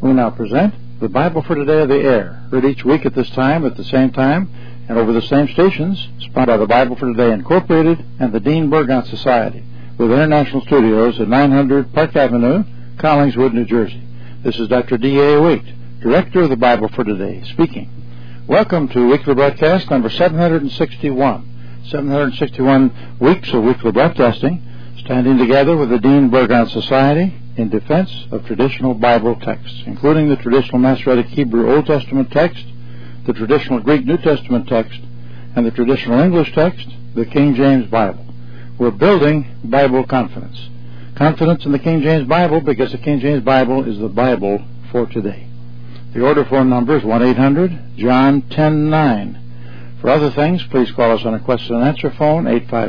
We now present the Bible for Today of the Air, heard each week at this time, at the same time, and over the same stations, sponsored by the Bible for Today Incorporated and the Dean Burgon Society, with international studios at 900 Park Avenue, Collingswood, New Jersey. This is Dr. D.A. Waite, Director of the Bible for Today, speaking. Welcome to weekly broadcast number 761. 761 weeks of weekly broadcasting, standing together with the Dean Burgon Society in defense of traditional Bible texts, including the traditional Masoretic Hebrew Old Testament text, the traditional Greek New Testament text, and the traditional English text, the King James Bible. We're building Bible confidence. Confidence in the King James Bible because the King James Bible is the Bible for today. The order phone number is 1-800-JOHN 10-9. For other things, please call us on a question and answer phone,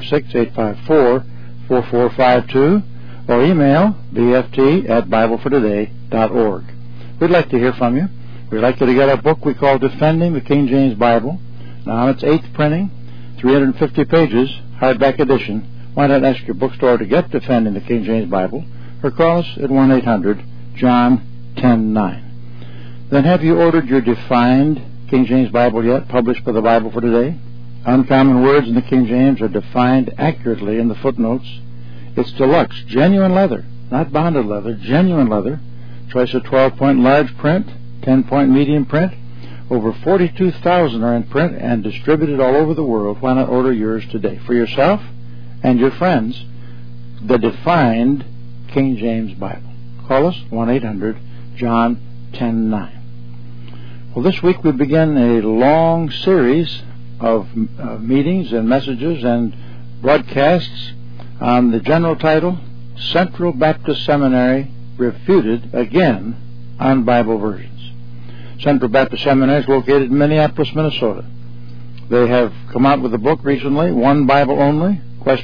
856-854-4452, or email bft@biblefortoday.org. We'd like to hear from you. We'd like you to get our book we call Defending the King James Bible. Now on its 8th printing, 350 pages, hardback edition. Why not ask your bookstore to get Defending the King James Bible, or call us at 1-800-JOHN 10-9. Then have you ordered your Defined King James Bible yet, published by the Bible for Today? Uncommon words in the King James are defined accurately in the footnotes. It's deluxe, genuine leather, not bonded leather, genuine leather. Choice of 12-point large print, 10-point medium print. Over 42,000 are in print and distributed all over the world. Why not order yours today for yourself and your friends? The Defined King James Bible. Call us, 1-800-JOHN 10-9. Well, this week we begin a long series of meetings and messages and broadcasts on the general title, Central Baptist Seminary Refuted Again on Bible Versions. Central Baptist Seminary is located in Minneapolis, Minnesota. They have come out with a book recently, One Bible Only, ?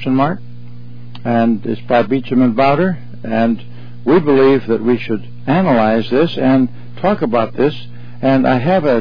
And it's by Beecham and Bowder, and we believe that we should analyze this and talk about this. And I have a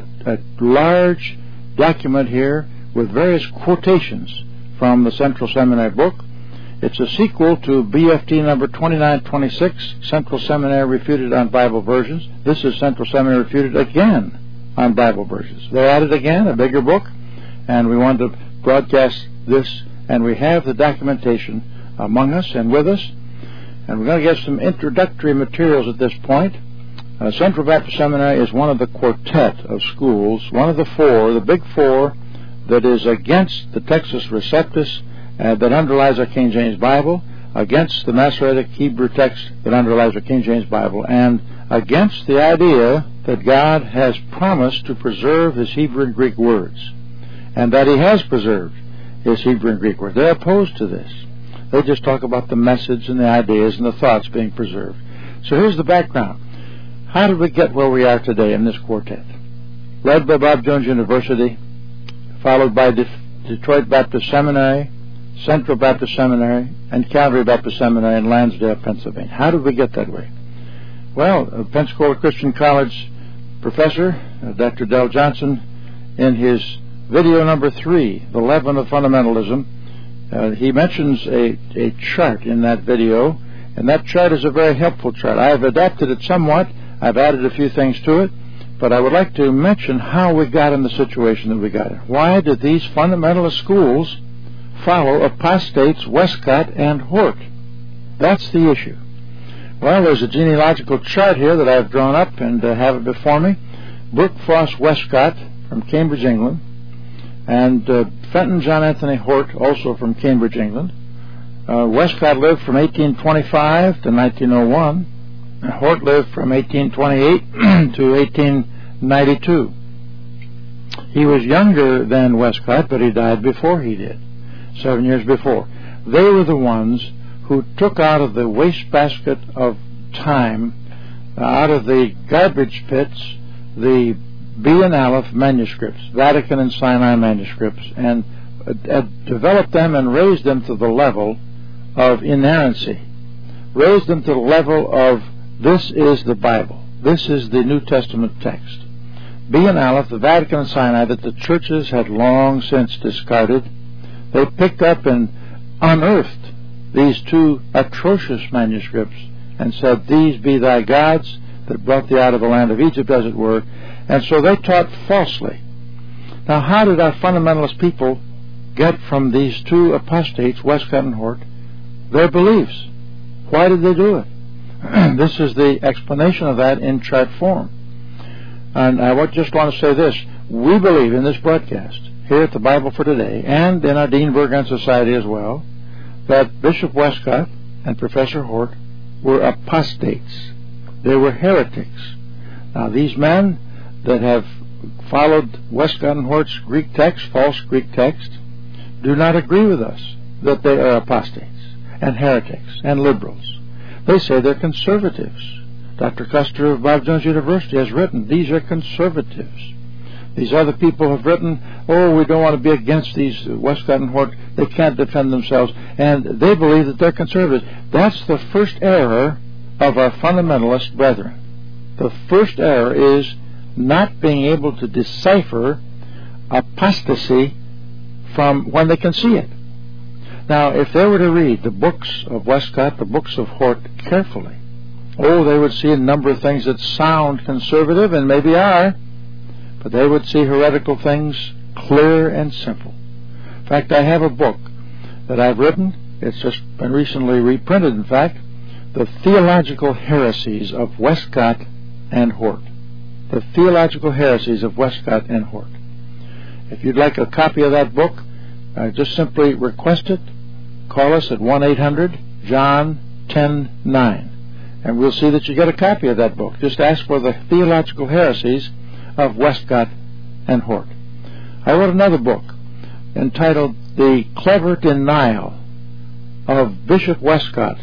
large document here with various quotations from the Central Seminary book. It's a sequel to BFT number 2926, Central Seminary Refuted on Bible Versions. This is Central Seminary Refuted Again on Bible Versions. They added again a bigger book, and we wanted to broadcast this, and we have the documentation among us and with us. And we're going to get some introductory materials at this point. Central Baptist Seminary is one of the quartet of schools, one of the four, the big four, that is against the Textus Receptus that underlies our King James Bible, against the Masoretic Hebrew text that underlies our King James Bible, and against the idea that God has promised to preserve His Hebrew and Greek words, and that He has preserved His Hebrew and Greek words. They're opposed to this. They just talk about the message and the ideas and the thoughts being preserved. So here's the background. How did we get where we are today in this quartet? Led by Bob Jones University, followed by Detroit Baptist Seminary, Central Baptist Seminary, and Calvary Baptist Seminary in Lansdale, Pennsylvania. How did we get that way? Well, Pensacola Christian College professor, Dr. Del Johnson, in his video number 3, The Leaven of Fundamentalism, he mentions a chart in that video, and that chart is a very helpful chart. I have adapted it somewhat. I've added a few things to it, but I would like to mention how we got in the situation that we got in. Why did these fundamentalist schools follow apostates Westcott and Hort? That's the issue. Well, there's a genealogical chart here that I've drawn up and have it before me. Brooke Frost Westcott from Cambridge, England, and Fenton John Anthony Hort, also from Cambridge, England. Westcott lived from 1825 to 1901. And Hort lived from 1828 to 1892. He was younger than Westcott, but he died before he did, 7 years before. They were the ones who took out of the wastebasket of time, out of the garbage pits, the B and Aleph manuscripts, Vatican and Sinai manuscripts, and developed them and raised them to the level of inerrancy, raised them to the level of this is the Bible, this is the New Testament text. B and Aleph, the Vatican and Sinai, that the churches had long since discarded, they picked up and unearthed these two atrocious manuscripts and said, these be thy gods, that brought thee out of the land of Egypt, as it were. And so they taught falsely. Now, how did our fundamentalist people get from these two apostates, Westcott and Hort, their beliefs? Why did they do it? This is the explanation of that in chart form. And I just want to say this. We believe in this broadcast, here at the Bible for Today, and in our Dean Burgon Society as well, that Bishop Westcott and Professor Hort were apostates. They were heretics. Now, these men that have followed Westcott and Hort's Greek text, false Greek text, do not agree with us that they are apostates and heretics and liberals. They say they're conservatives. Dr. Custer of Bob Jones University has written, these are conservatives. These other people have written, oh, we don't want to be against these Westcott and Hort. They can't defend themselves. And they believe that they're conservatives. That's the first error of our fundamentalist brethren. The first error is not being able to decipher apostasy from when they can see it. Now, if they were to read the books of Westcott, the books of Hort carefully, they would see a number of things that sound conservative and maybe are, but they would see heretical things clear and simple. In fact, I have a book that I've written. It's just been recently reprinted, in fact, The Theological Heresies of Westcott and Hort. The Theological Heresies of Westcott and Hort. If you'd like a copy of that book, just simply request it. Call us at 1-800-JOHN-10-9, and we'll see that you get a copy of that book. Just ask for The Theological Heresies of Westcott and Hort. I wrote another book entitled The Clever Denial of Bishop Westcott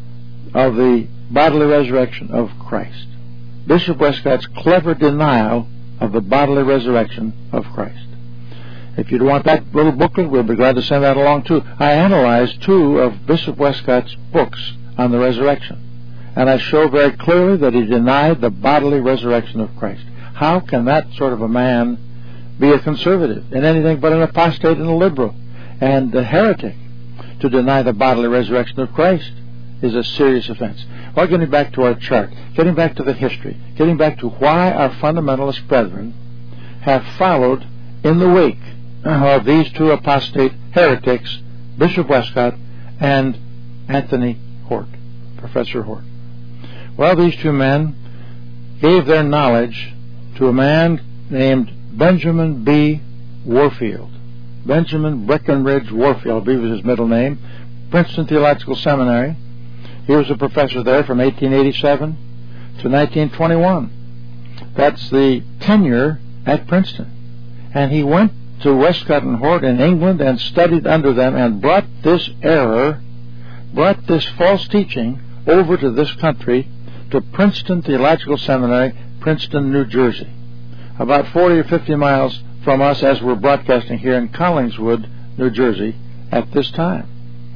of the Bodily Resurrection of Christ. Bishop Westcott's clever denial of the bodily resurrection of Christ. If you'd want that little booklet, we'll be glad to send that along too. I analyzed two of Bishop Westcott's books on the resurrection, and I show very clearly that he denied the bodily resurrection of Christ. How can that sort of a man be a conservative and anything but an apostate and a liberal and a heretic? To deny the bodily resurrection of Christ is a serious offense. Well, getting back to our chart, getting back to the history, getting back to why our fundamentalist brethren have followed in the wake of these two apostate heretics, Bishop Westcott and Anthony Hort, Professor Hort. Well, these two men gave their knowledge to a man named Benjamin B. Warfield. Benjamin Breckenridge Warfield, I believe was his middle name, Princeton Theological Seminary. He was a professor there from 1887 to 1921. That's the tenure at Princeton. And he went to Westcott and Hort in England and studied under them and brought this error, brought this false teaching over to this country, to Princeton Theological Seminary, Princeton, New Jersey, about 40 or 50 miles from us as we're broadcasting here in Collingswood, New Jersey at this time.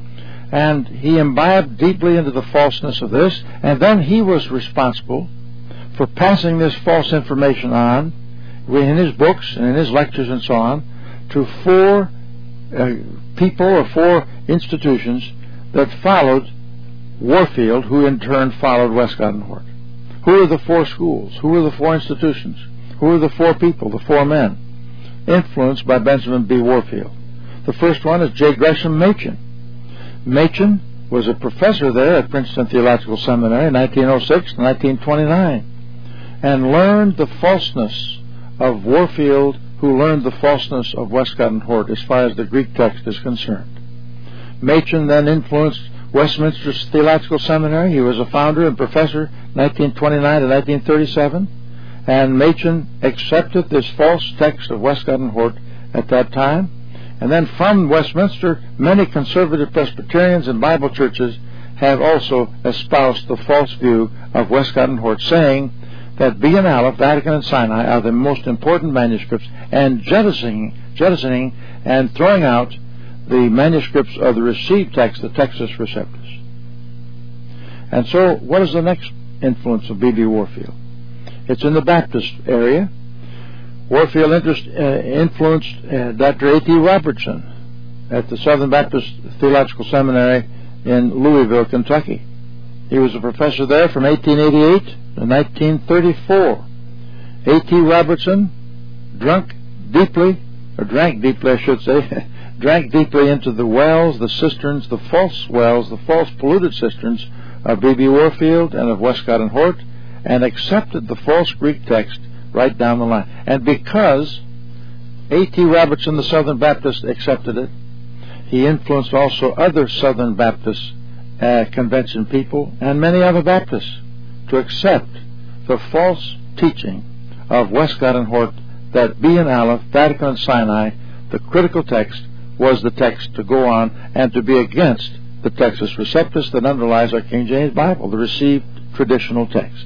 And he imbibed deeply into the falseness of this, and then he was responsible for passing this false information on in his books and in his lectures and so on to four people or four institutions that followed Warfield, who in turn followed Westcott and Hort. Who are the four schools? Who are the four institutions? Who are the four people, the four men, influenced by Benjamin B. Warfield? The first one is J. Gresham Machen. Machen was a professor there at Princeton Theological Seminary in 1906 to 1929 and learned the falseness of Warfield, who learned the falseness of Westcott and Hort as far as the Greek text is concerned. Machen then influenced Westminster Theological Seminary. He was a founder and professor 1929 to 1937, and Machen accepted this false text of Westcott and Hort at that time. And then from Westminster, many conservative Presbyterians and Bible churches have also espoused the false view of Westcott and Hort, saying that B and Aleph, Vatican and Sinai, are the most important manuscripts, and jettisoning and throwing out the manuscripts of the received text, the Textus Receptus. And so, what is the next influence of B.B. Warfield? It's in the Baptist area. Warfield influenced Dr. A.T. Robertson at the Southern Baptist Theological Seminary in Louisville, Kentucky. He was a professor there from 1888 to in 1934. A.T. Robertson drank deeply, I should say, drank deeply into the wells, the cisterns, the false wells, the false polluted cisterns of B.B. Warfield and of Westcott and Hort, and accepted the false Greek text right down the line. And because A.T. Robertson, the Southern Baptist, accepted it, he influenced also other Southern Baptist convention people and many other Baptists to accept the false teaching of Westcott and Hort that B and Aleph, Vatican and Sinai, the critical text, was the text to go on and to be against the Textus Receptus that underlies our King James Bible, the received traditional text.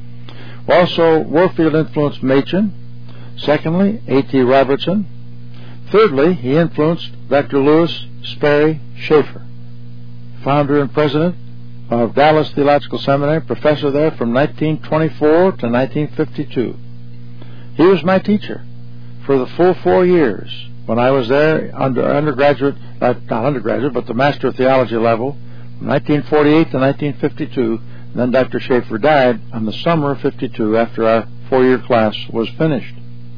Also, Warfield influenced Machen. Secondly, A.T. Robertson. Thirdly, he influenced Dr. Lewis Sperry Chafer, founder and president of Dallas Theological Seminary, professor there from 1924 to 1952. He was my teacher for the full 4 years when I was there undergraduate, not undergraduate, but the Master of Theology level, from 1948 to 1952. And then Dr. Chafer died in the summer of 52 after our 4-year class was finished.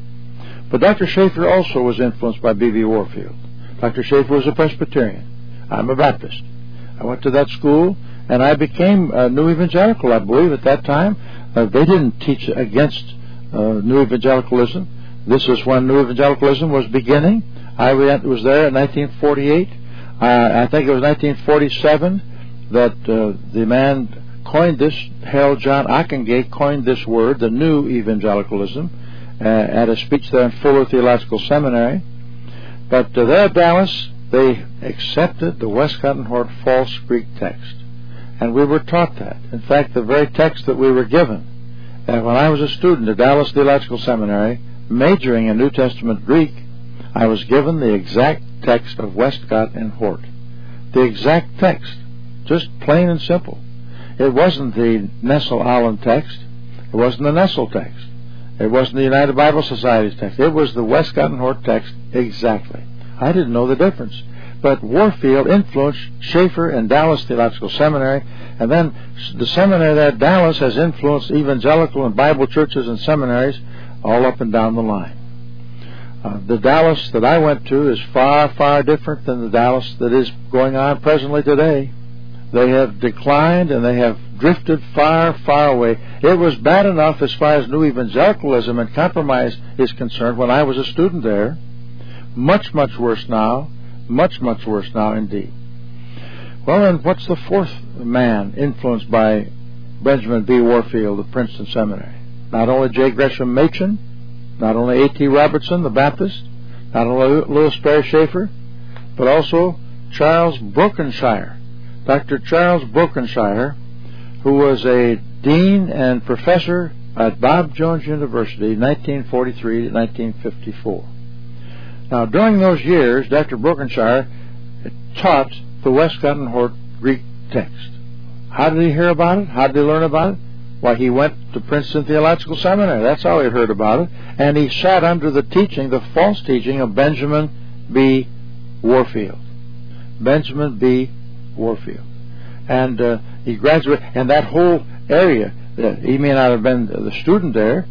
But Dr. Chafer also was influenced by B.B. Warfield. Dr. Chafer was a Presbyterian. I'm a Baptist. I went to that school, and I became a New Evangelical, I believe, at that time. They didn't teach against New Evangelicalism. This is when New Evangelicalism was beginning. I was there in 1948. I think it was 1947 that the man coined this, Harold John Ockengay coined this word, the New Evangelicalism, at a speech there in Fuller Theological Seminary. But there at Dallas, they accepted the Westcott and Hort false Greek text. And we were taught that. In fact, the very text that we were given, when I was a student at Dallas Theological Seminary, majoring in New Testament Greek, I was given the exact text of Westcott and Hort. The exact text. Just plain and simple. It wasn't the Nessel-Allen text. It wasn't the Nessel text. It wasn't the United Bible Society's text. It was the Westcott and Hort text exactly. I didn't know the difference. But Warfield influenced Chafer and Dallas Theological Seminary, and then the seminary there at Dallas has influenced evangelical and Bible churches and seminaries all up and down the line. The Dallas that I went to is far, far different than the Dallas that is going on presently today. They have declined and they have drifted far, far away. It was bad enough as far as New Evangelicalism and compromise is concerned when I was a student there. Much, much worse now. Much, much worse now indeed. Well, and what's the fourth man influenced by Benjamin B. Warfield of Princeton Seminary? Not only J. Gresham Machen, not only A.T. Robertson, the Baptist, not only Lewis Sperry Chafer, but also Charles Brokenshire. Dr. Charles Brokenshire, who was a dean and professor at Bob Jones University, 1943 to 1954. Now, during those years, Dr. Brokenshire taught the Westcott and Hort Greek text. How did he hear about it? How did he learn about it? Why, he went to Princeton Theological Seminary. That's how he heard about it. And he sat under the teaching, the false teaching of Benjamin B. Warfield. Benjamin B. Warfield. And he graduated, and that whole area, he may not have been the student there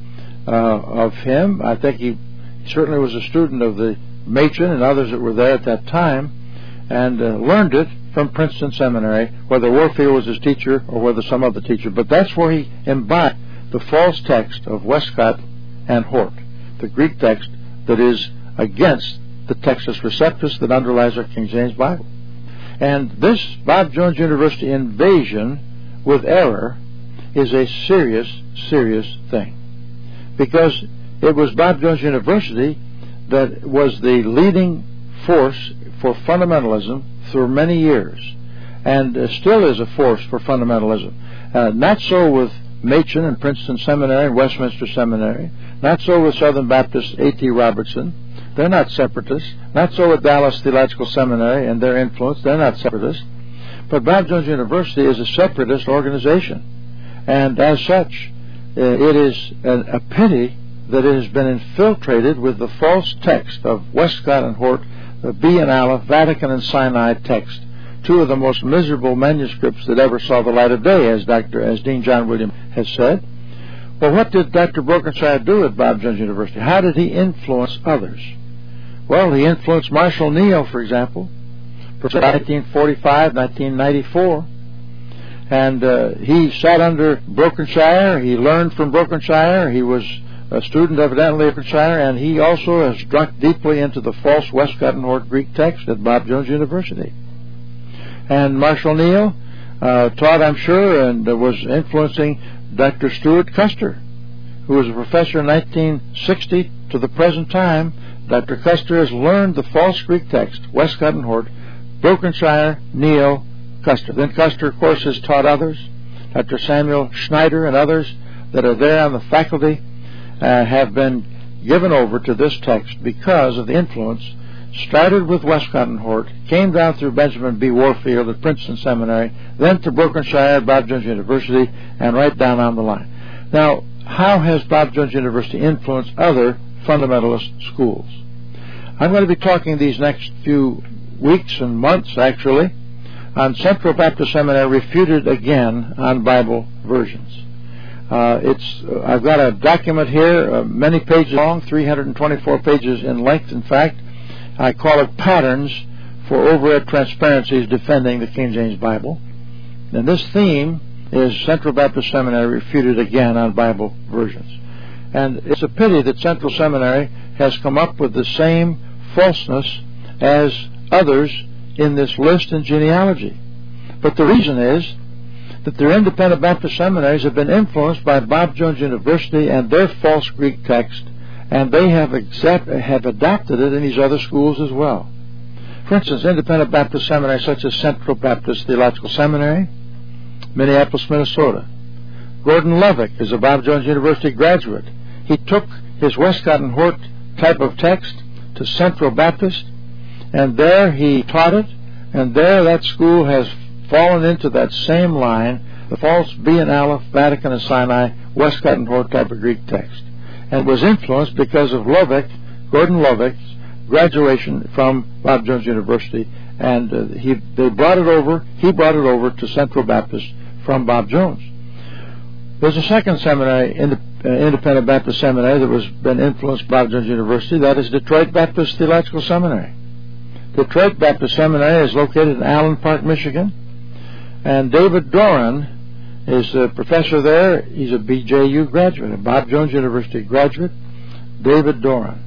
of him. I think he certainly was a student of the Machen and others that were there at that time, and learned it from Princeton Seminary, whether Warfield was his teacher or whether some other teacher. But that's where he imbibed the false text of Westcott and Hort, the Greek text that is against the Textus Receptus that underlies our King James Bible. And this Bob Jones University invasion with error is a serious, serious thing. Because it was Bob Jones University that was the leading force for fundamentalism through many years, and still is a force for fundamentalism. Not so with Machen and Princeton Seminary and Westminster Seminary, not so with Southern Baptist A.T. Robertson. They're not separatists. Not so with Dallas Theological Seminary and their influence. They're not separatists. But Bob Jones University is a separatist organization, and as such, it is a pity that it has been infiltrated with the false text of Westcott and Hort, the B and Aleph, Vatican and Sinai text, two of the most miserable manuscripts that ever saw the light of day, as Dean John Williams has said. Well, what did Dr. Brokenshire do at Bob Jones University? How did he influence others? Well, he influenced Marshall Neal, for example, from 1945, 1994. And he sat under Brokenshire. He learned from Brokenshire. He was a student, evidently, of Brokenshire, and he also has drunk deeply into the false Westcott and Hort Greek text at Bob Jones University. And Marshall Neal taught, I'm sure, and was influencing Dr. Stuart Custer, who was a professor in 1960 to the present time. Dr. Custer has learned the false Greek text, Westcott and Hort, Brokenshire, Neal, Custer. Then Custer, of course, has taught others. Dr. Samuel Schneider and others that are there on the faculty have been given over to this text because of the influence. Started with Westcott and Hort, came down through Benjamin B. Warfield at Princeton Seminary, then to Brokenshire at Bob Jones University, and right down on the line. Now, how has Bob Jones University influenced other fundamentalist schools? I'm going to be talking these next few weeks and months, actually, on Central Baptist Seminary Refuted Again on Bible Versions. I've got a document here, many pages long, 324 pages in length, in fact. I call it Patterns for Overhead Transparencies Defending the King James Bible. And this theme is Central Baptist Seminary Refuted Again on Bible Versions. And it's a pity that Central Seminary has come up with the same falseness as others in this list and genealogy. But the reason is that their independent Baptist seminaries have been influenced by Bob Jones University and their false Greek text, and they have adopted it in these other schools as well. For instance, independent Baptist seminaries such as Central Baptist Theological Seminary, Minneapolis, Minnesota. Gordon Lovick is a Bob Jones University graduate. He took his Westcott and Hort type of text to Central Baptist, and there he taught it, and there that school has fallen into that same line, the false B and Aleph, Vatican and Sinai, Westcott and Hort type of Greek text, and was influenced because of Gordon Lovick's graduation from Bob Jones University, and he brought it over to Central Baptist from Bob Jones. There's a second seminary, independent Baptist seminary, that was been influenced by Bob Jones University. That is Detroit Baptist Theological Seminary. Detroit Baptist Seminary is located in Allen Park, Michigan, and David Doran is a professor there. He's a BJU graduate, a Bob Jones University graduate, David Doran.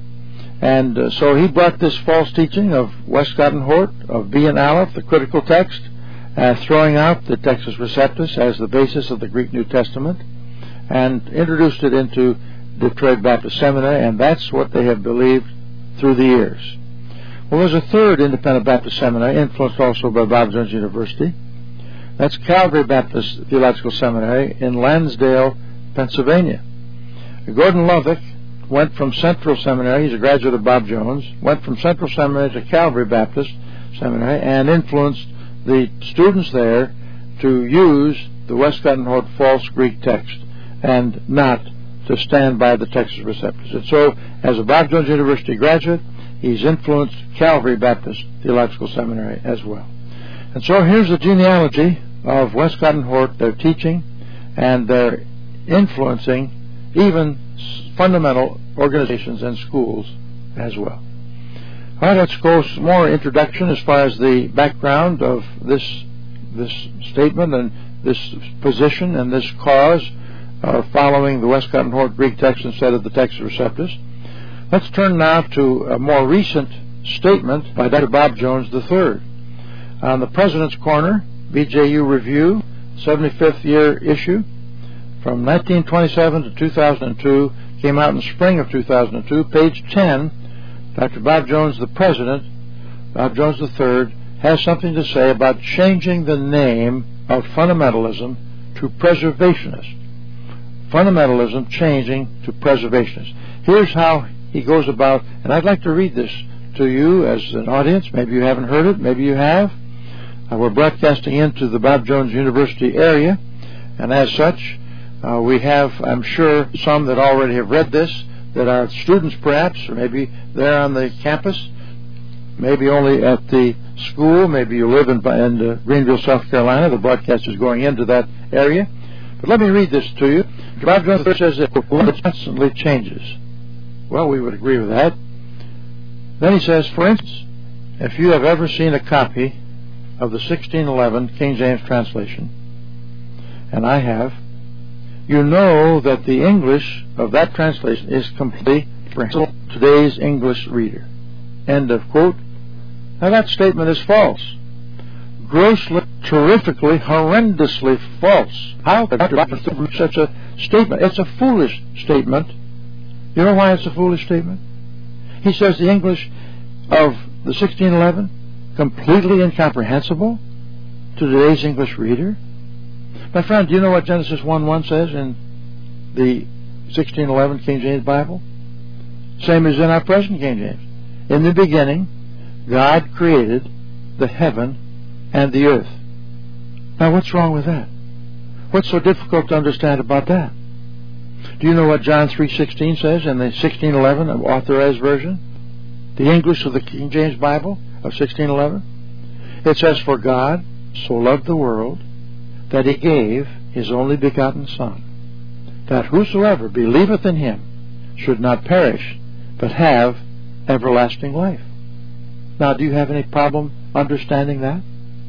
And so he brought this false teaching of Westcott and Hort, of B and Aleph, the critical text, throwing out the Textus Receptus as the basis of the Greek New Testament, and introduced it into Detroit Baptist Seminary, and that's what they have believed through the years. Well, there's a third independent Baptist seminary, influenced also by Bob Jones University. That's Calvary Baptist Theological Seminary in Lansdale, Pennsylvania. Gordon Lovick went from Central Seminary, he's a graduate of Bob Jones, went from Central Seminary to Calvary Baptist Seminary and influenced the students there to use the Westcott and Hort false Greek text and not to stand by the Textus Receptus. And so, as a Bob Jones University graduate, he's influenced Calvary Baptist Theological Seminary as well. And so here's the genealogy of Westcott and Hort, their teaching, and their influencing even fundamental organizations and schools as well. All right, let's go some more introduction as far as the background of this statement and this position and this cause of following the Westcott and Hort Greek text instead of the Textus Receptus. Let's turn now to a more recent statement by Dr. Bob Jones III. On the President's Corner, BJU Review, 75th year issue, from 1927 to 2002, came out in the spring of 2002, page 10, Dr. Bob Jones, the President, Bob Jones III, has something to say about changing the name of fundamentalism to preservationist. Fundamentalism changing to preservationist. Here's how he goes about, and I'd like to read this to you as an audience. Maybe you haven't heard it, maybe you have. We're broadcasting into the Bob Jones University area, and as such, we have, I'm sure, some that already have read this, that are students perhaps, or maybe they're on the campus, maybe only at the school, maybe you live in Greenville, South Carolina. The broadcast is going into that area. But let me read this to you Bob Jones says that it constantly changes. Well, we would agree with that. Then he says, for instance, if you have ever seen a copy of the 1611 King James translation, and I have, you know that the English of that translation is completely comprehensible to today's English reader. End of quote. Now that statement is false. Grossly, terrifically, horrendously false. How could Dr. Bob make such a statement? It's a foolish statement. You know why it's a foolish statement? He says the English of the 1611 completely incomprehensible to today's English reader. My friend, do you know what Genesis 1:1 says in the 1611 King James Bible? Same as in our present King James. In the beginning, God created the heaven and the earth. Now, what's wrong with that? What's so difficult to understand about that? Do you know what John 3:16 says in the 1611 Authorized Version? The English of the King James Bible of 1611? It says, for God so loved the world that he gave his only begotten Son, that whosoever believeth in him should not perish, but have everlasting life. Now, do you have any problem understanding that?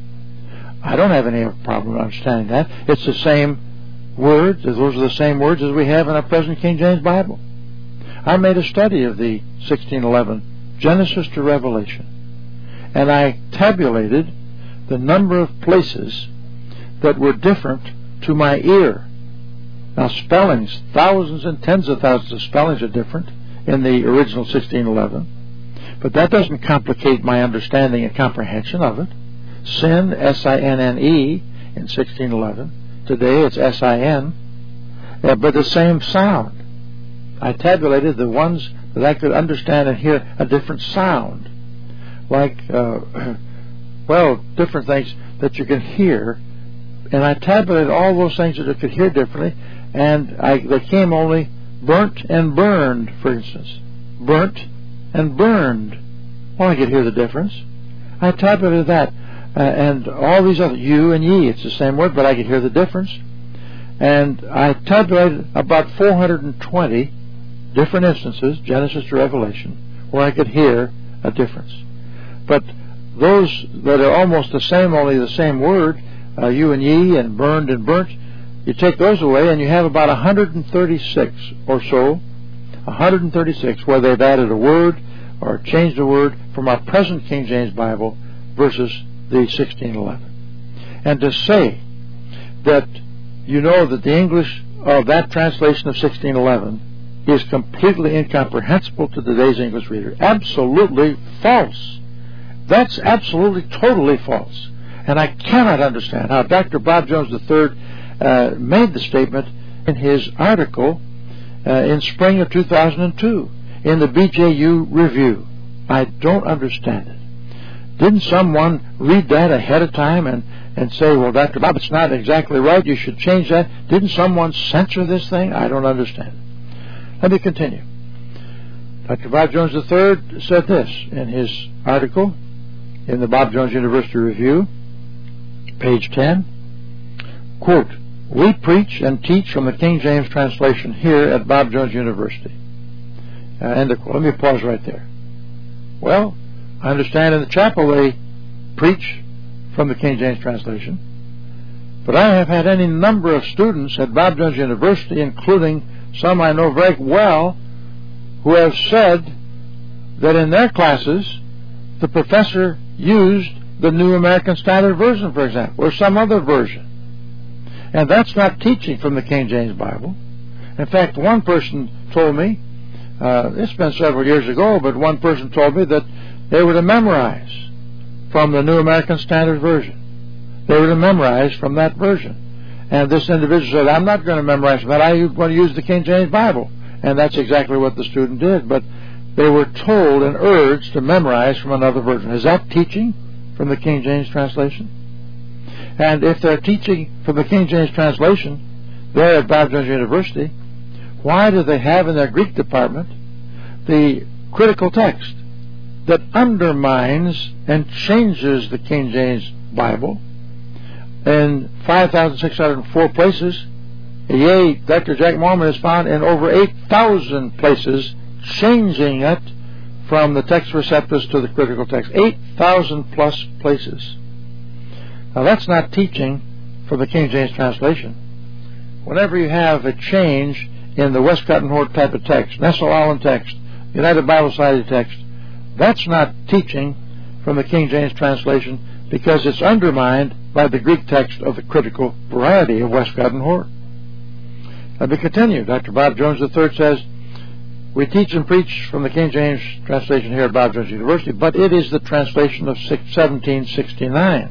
I don't have any problem understanding that. It's the same words, those are the same words as we have in our present King James Bible. I made a study of the 1611 Genesis to Revelation, and I tabulated the number of places that were different to my ear. Now, spellings, thousands and tens of thousands of spellings are different in the original 1611, but that doesn't complicate my understanding and comprehension of it. Sin, S-I-N-N-E, in 1611. Today it's S-I-N, but the same sound. I tabulated the ones that I could understand and hear a different sound, like, different things that you can hear, and I tabulated all those things that I could hear differently, and they came only burnt and burned, for instance. Burnt and burned. Well, I could hear the difference. I tabulated that. And all these other, you and ye, it's the same word, but I could hear the difference. And I tabulated about 420 different instances, Genesis to Revelation, where I could hear a difference. But those that are almost the same, only the same word, you and ye and burned and burnt, you take those away and you have about 136 or so, 136 where they've added a word or changed a word from our present King James Bible versus the 1611. And to say that you know that the English of that translation of 1611 is completely incomprehensible to today's English reader, absolutely false. That's absolutely, totally false. And I cannot understand how Dr. Bob Jones III made the statement in his article in spring of 2002 in the BJU Review. I don't understand it. Didn't someone read that ahead of time and say, well, Dr. Bob, it's not exactly right, you should change that? Didn't someone censor this thing? I don't understand it. Let me continue. Dr. Bob Jones III said this in his article in the Bob Jones University Review, page 10, quote, we preach and teach from the King James translation here at Bob Jones University. End of quote. Let me pause right there. Well, I understand in the chapel they preach from the King James translation, but I have had any number of students at Bob Jones University, including some I know very well, who have said that in their classes the professor used the New American Standard Version, for example, or some other version. And that's not teaching from the King James Bible. In fact, one person told me, it's been several years ago, but one person told me that they were to memorize from the New American Standard Version. They were to memorize from that version. And this individual said, I'm not going to memorize from that. I want to use the King James Bible. And that's exactly what the student did. But they were told and urged to memorize from another version. Is that teaching from the King James translation? And if they're teaching from the King James translation there at Bob Jones University, why do they have in their Greek department the critical text that undermines and changes the King James Bible in 5,604 places Yea, Dr. Jack Moorman has found in over 8,000 places, changing it from the text receptus to the critical text. 8,000 plus places. Now that's not teaching from the King James translation. Whenever you have a change in the Westcott and Hort type of text, Nestle-Aland text, United Bible Society text, that's not teaching from the King James translation, because it's undermined by the Greek text of the critical variety of Westcott and Hort. Let me continue. Dr. Bob Jones III says, we teach and preach from the King James translation here at Bob Jones University, but it is the translation of 1769.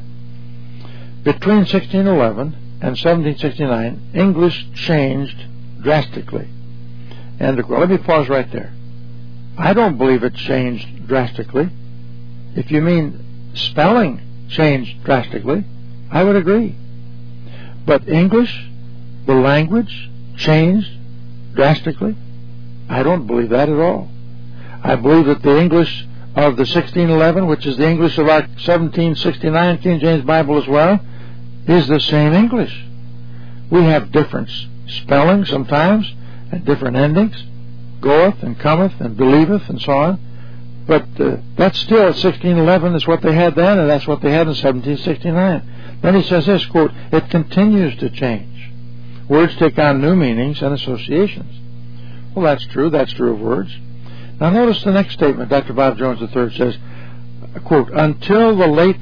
Between 1611 and 1769, English changed drastically. And let me pause right there. I don't believe it changed drastically. If you mean spelling changed drastically, I would agree. But English, the language, changed drastically? I don't believe that at all. I believe that the English of the 1611, which is the English of our 1769 King James Bible as well, is the same English. We have different spelling sometimes and different endings, goeth and cometh and believeth and so on. But that's still 1611 is what they had then, and that's what they had in 1769. Then he says this, quote, it continues to change. Words take on new meanings and associations. Well, that's true. That's true of words. Now notice the next statement. Dr. Bob Jones III says, quote, until the late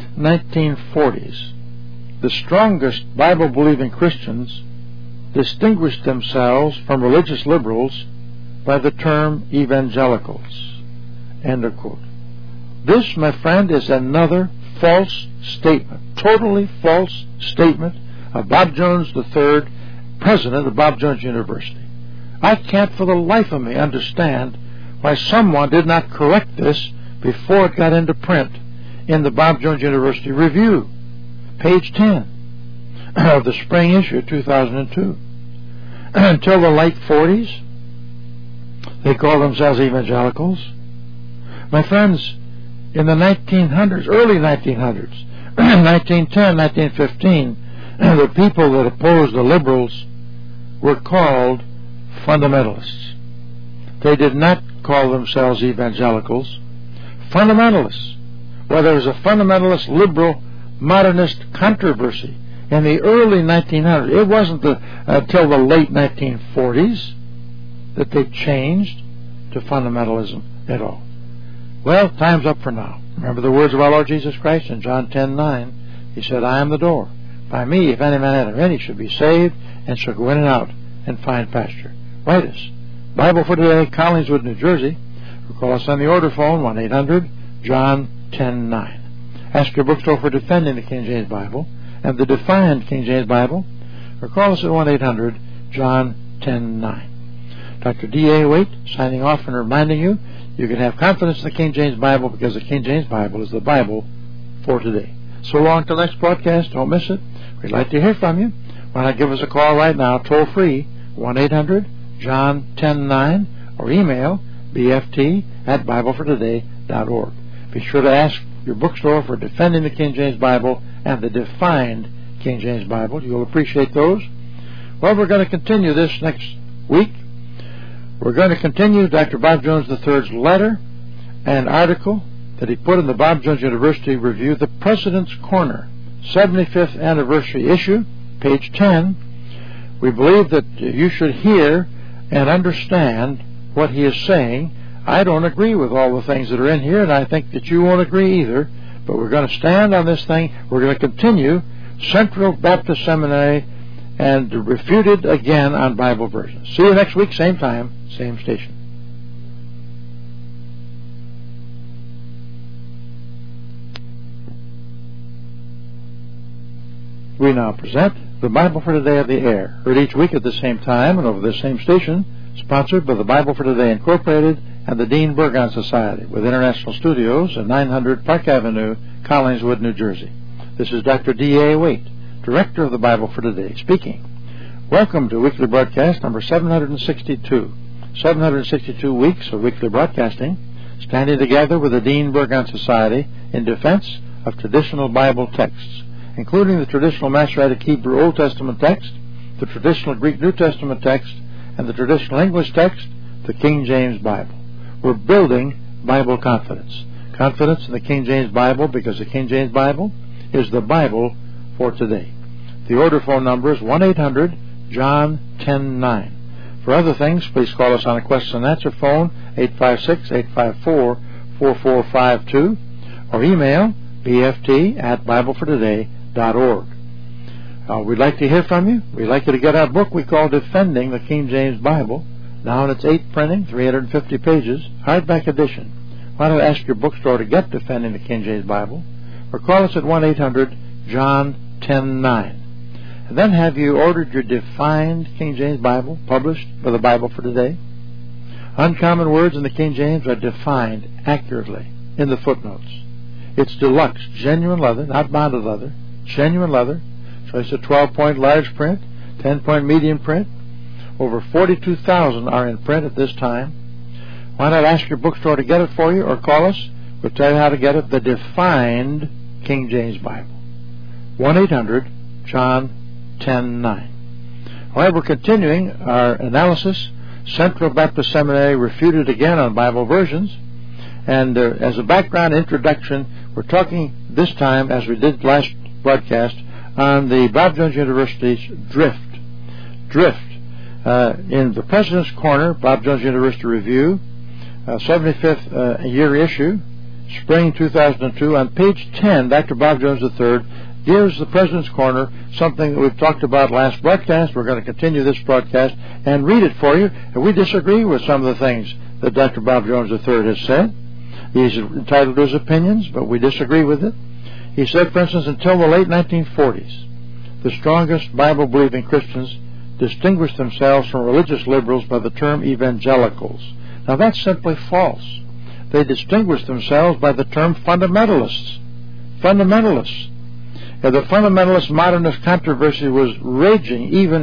1940s, the strongest Bible-believing Christians distinguished themselves from religious liberals by the term evangelicals. End of quote. This, my friend, is another false statement, totally false statement of Bob Jones III, president of Bob Jones University. I can't for the life of me understand why someone did not correct this before it got into print in the Bob Jones University Review, page 10 of the spring issue 2002. Until the late 40s, they called themselves evangelicals. My friends, in the 1900s, early 1900s, 1910, 1915, the people that opposed the liberals were called fundamentalists. They did not call themselves evangelicals. Fundamentalists. Well, there was a fundamentalist, liberal, modernist controversy in the early 1900s. It wasn't until the late 1940s that they changed to fundamentalism at all. Well, time's up for now. Remember the words of our Lord Jesus Christ in John 10:9. He said, I am the door. By me, if any man enter in, he shall be saved, and shall go in and out and find pasture. Write us. Bible for Today, Collingswood, New Jersey. Or call us on the order phone, 1-800-JOHN-10-9. Ask your bookstore for Defending the King James Bible and the Defined King James Bible. Or call us at 1-800-JOHN-10-9. Dr. D.A. Waite signing off and reminding you, you can have confidence in the King James Bible because the King James Bible is the Bible for today. So long till next broadcast. Don't miss it. We'd like to hear from you. Why not give us a call right now, toll free, 1-800-JOHN-10-9, or email bft@biblefortoday.org. Be sure to ask your bookstore for Defending the King James Bible and the Defined King James Bible. You'll appreciate those. Well, we're going to continue this next week. We're going to continue Dr. Bob Jones III's letter and article that he put in the Bob Jones University Review, The President's Corner, 75th anniversary issue, page 10. We believe that you should hear and understand what he is saying. I don't agree with all the things that are in here, and I think that you won't agree either, but we're going to stand on this thing. We're going to continue Central Baptist Seminary and refuted again on Bible versions. See you next week, same time, same station. We now present the Bible for Today of the Air, heard each week at the same time and over the same station, sponsored by the Bible for Today Incorporated and the Dean Burgon Society, with international studios at 900 Park Avenue, Collingswood, New Jersey. This is Dr. D.A. Waite, Director of the Bible for Today, speaking. Welcome to weekly broadcast number 762. 762 weeks of weekly broadcasting, standing together with the Dean Burgon Society in defense of traditional Bible texts, including the traditional Masoretic Hebrew Old Testament text, the traditional Greek New Testament text, and the traditional English text, the King James Bible. We're building Bible confidence. Confidence in the King James Bible, because the King James Bible is the Bible for today. The order phone number is 1-800-JOHN-10-9. For other things, please call us on a question and answer phone, 856-854-4452, or email bft@biblefortoday.org. We'd like to hear from you. We'd like you to get our book we call Defending the King James Bible, now in its 8th printing, 350 pages, hardback edition. Why don't I ask your bookstore to get Defending the King James Bible, or call us at 1-800-JOHN-10-9. And then have you ordered your Defined King James Bible, published by the Bible for Today? Uncommon words in the King James are defined accurately in the footnotes. It's deluxe, genuine leather, not bonded leather, genuine leather. So it's a 12-point large print, 10-point medium print. Over 42,000 are in print at this time. Why not ask your bookstore to get it for you, or call us? We'll tell you how to get it, the Defined King James Bible. 1-800-JOHN-10-9. All right, we're continuing our analysis. Central Baptist Seminary refuted again on Bible versions. And as a background introduction, we're talking this time, as we did last broadcast, on the Bob Jones University's Drift. In the President's Corner, Bob Jones University Review, 75th year issue, spring 2002, on page 10, Dr. Bob Jones III gives the President's Corner something that we've talked about last broadcast. We're going to continue this broadcast and read it for you. And we disagree with some of the things that Dr. Bob Jones III has said. He's entitled to his opinions, but we disagree with it. He said, for instance, until the late 1940s, the strongest Bible-believing Christians distinguished themselves from religious liberals by the term evangelicals. Now, that's simply false. They distinguished themselves by the term fundamentalists. Fundamentalists. The fundamentalist modernist controversy was raging even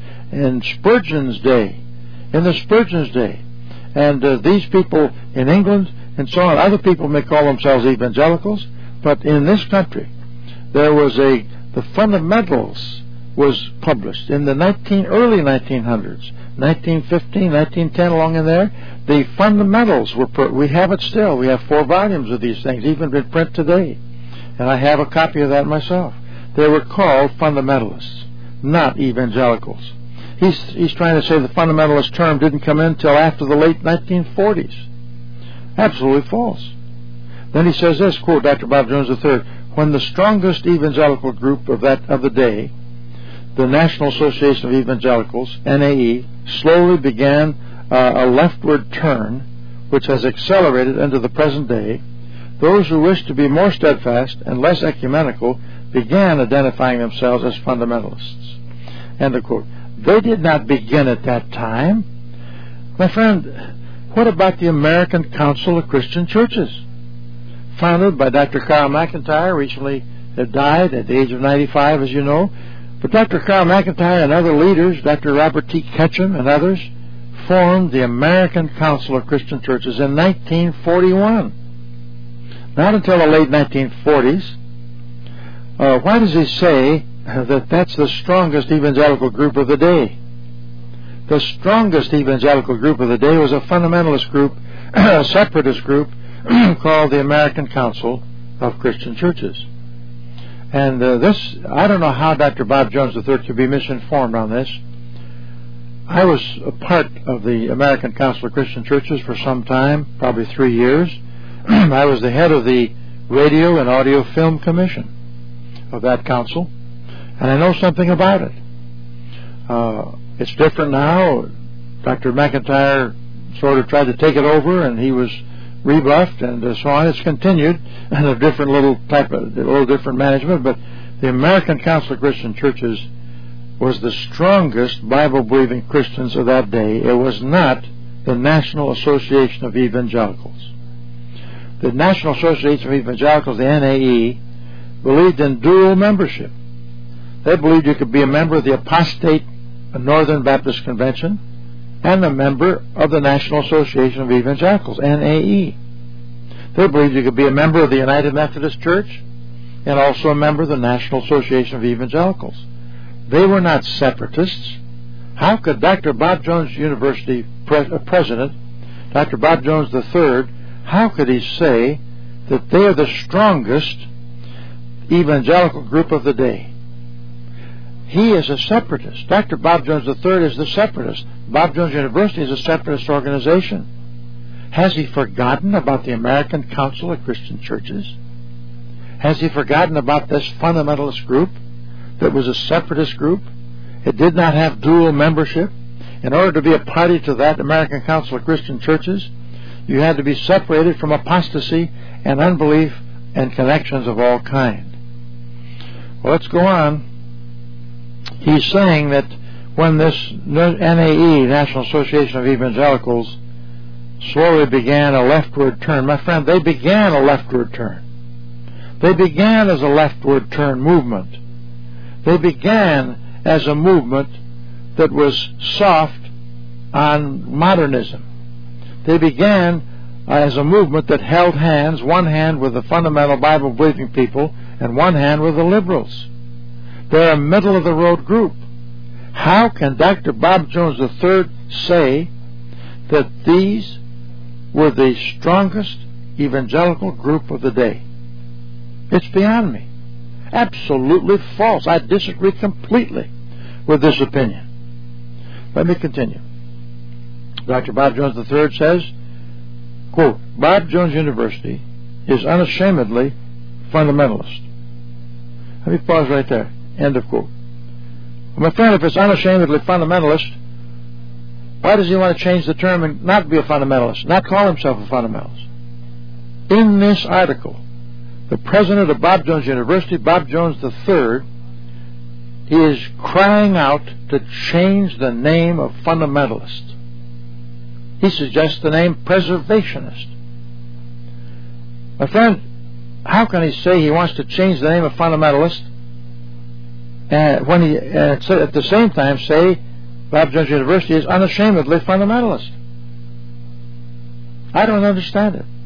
in Spurgeon's day. In the Spurgeon's day. And these people in England and so on, other people may call themselves evangelicals, but in this country, there was the Fundamentals was published in the early 1900s, 1915, 1910, along in there. The Fundamentals we have it still. We have 4 volumes of these things, even in print today. And I have a copy of that myself. They were called fundamentalists, not evangelicals. He's trying to say the fundamentalist term didn't come in until after the late 1940s. Absolutely false. Then he says this, quote Dr. Bob Jones III, when the strongest evangelical group of the day, the National Association of Evangelicals, NAE, slowly began a leftward turn, which has accelerated into the present day, those who wished to be more steadfast and less ecumenical began identifying themselves as fundamentalists. End of quote. They did not begin at that time. My friend, what about the American Council of Christian Churches? Founded by Dr. Carl McIntyre, recently died at the age of 95, as you know. But Dr. Carl McIntyre and other leaders, Dr. Robert T. Ketchum and others, formed the American Council of Christian Churches in 1941. Not until the late 1940s. Why does he say that that's the strongest evangelical group of the day? The strongest evangelical group of the day was a fundamentalist group, a separatist group, called the American Council of Christian Churches. And I don't know how Dr. Bob Jones III could be misinformed on this. I was a part of the American Council of Christian Churches for some time, probably 3 years. I was the head of the Radio and Audio Film Commission of that council, and I know something about it. It's different now. Dr. McIntyre sort of tried to take it over, and he was rebuffed, and so on. It's continued in a different little different management, but the American Council of Christian Churches was the strongest Bible-believing Christians of that day. It was not the National Association of Evangelicals. The National Association of Evangelicals, the NAE, believed in dual membership. They believed you could be a member of the apostate Northern Baptist Convention and a member of the National Association of Evangelicals, NAE. They believed you could be a member of the United Methodist Church and also a member of the National Association of Evangelicals. They were not separatists. How could Dr. Bob Jones University president, Dr. Bob Jones III, how could he say that they are the strongest evangelical group of the day? He is a separatist. Dr. Bob Jones III is the separatist. Bob Jones University is a separatist organization. Has he forgotten about the American Council of Christian Churches? Has he forgotten about this fundamentalist group that was a separatist group? It did not have dual membership. In order to be a party to that American Council of Christian Churches, you had to be separated from apostasy and unbelief and connections of all kind. Well, let's go on. He's saying that when this NAE, National Association of Evangelicals, slowly began a leftward turn, my friend, they began a leftward turn. They began as a leftward turn movement. They began as a movement that was soft on modernism. They began as a movement that held hands, one hand with the fundamental Bible-believing people and one hand with the liberals. They're a middle-of-the-road group. How can Dr. Bob Jones III say that these were the strongest evangelical group of the day? It's beyond me. Absolutely false. I disagree completely with this opinion. Let me continue. Dr. Bob Jones III says, quote, Bob Jones University is unashamedly fundamentalist. Let me pause right there. End of quote. Well, my friend, if it's unashamedly fundamentalist, why does he want to change the term and not be a fundamentalist, not call himself a fundamentalist? In this article, the president of Bob Jones University, Bob Jones III, he is crying out to change the name of fundamentalist. He suggests the name preservationist. My friend, how can he say he wants to change the name of fundamentalist when he at the same time say Bob Jones University is unashamedly fundamentalist? I don't understand it.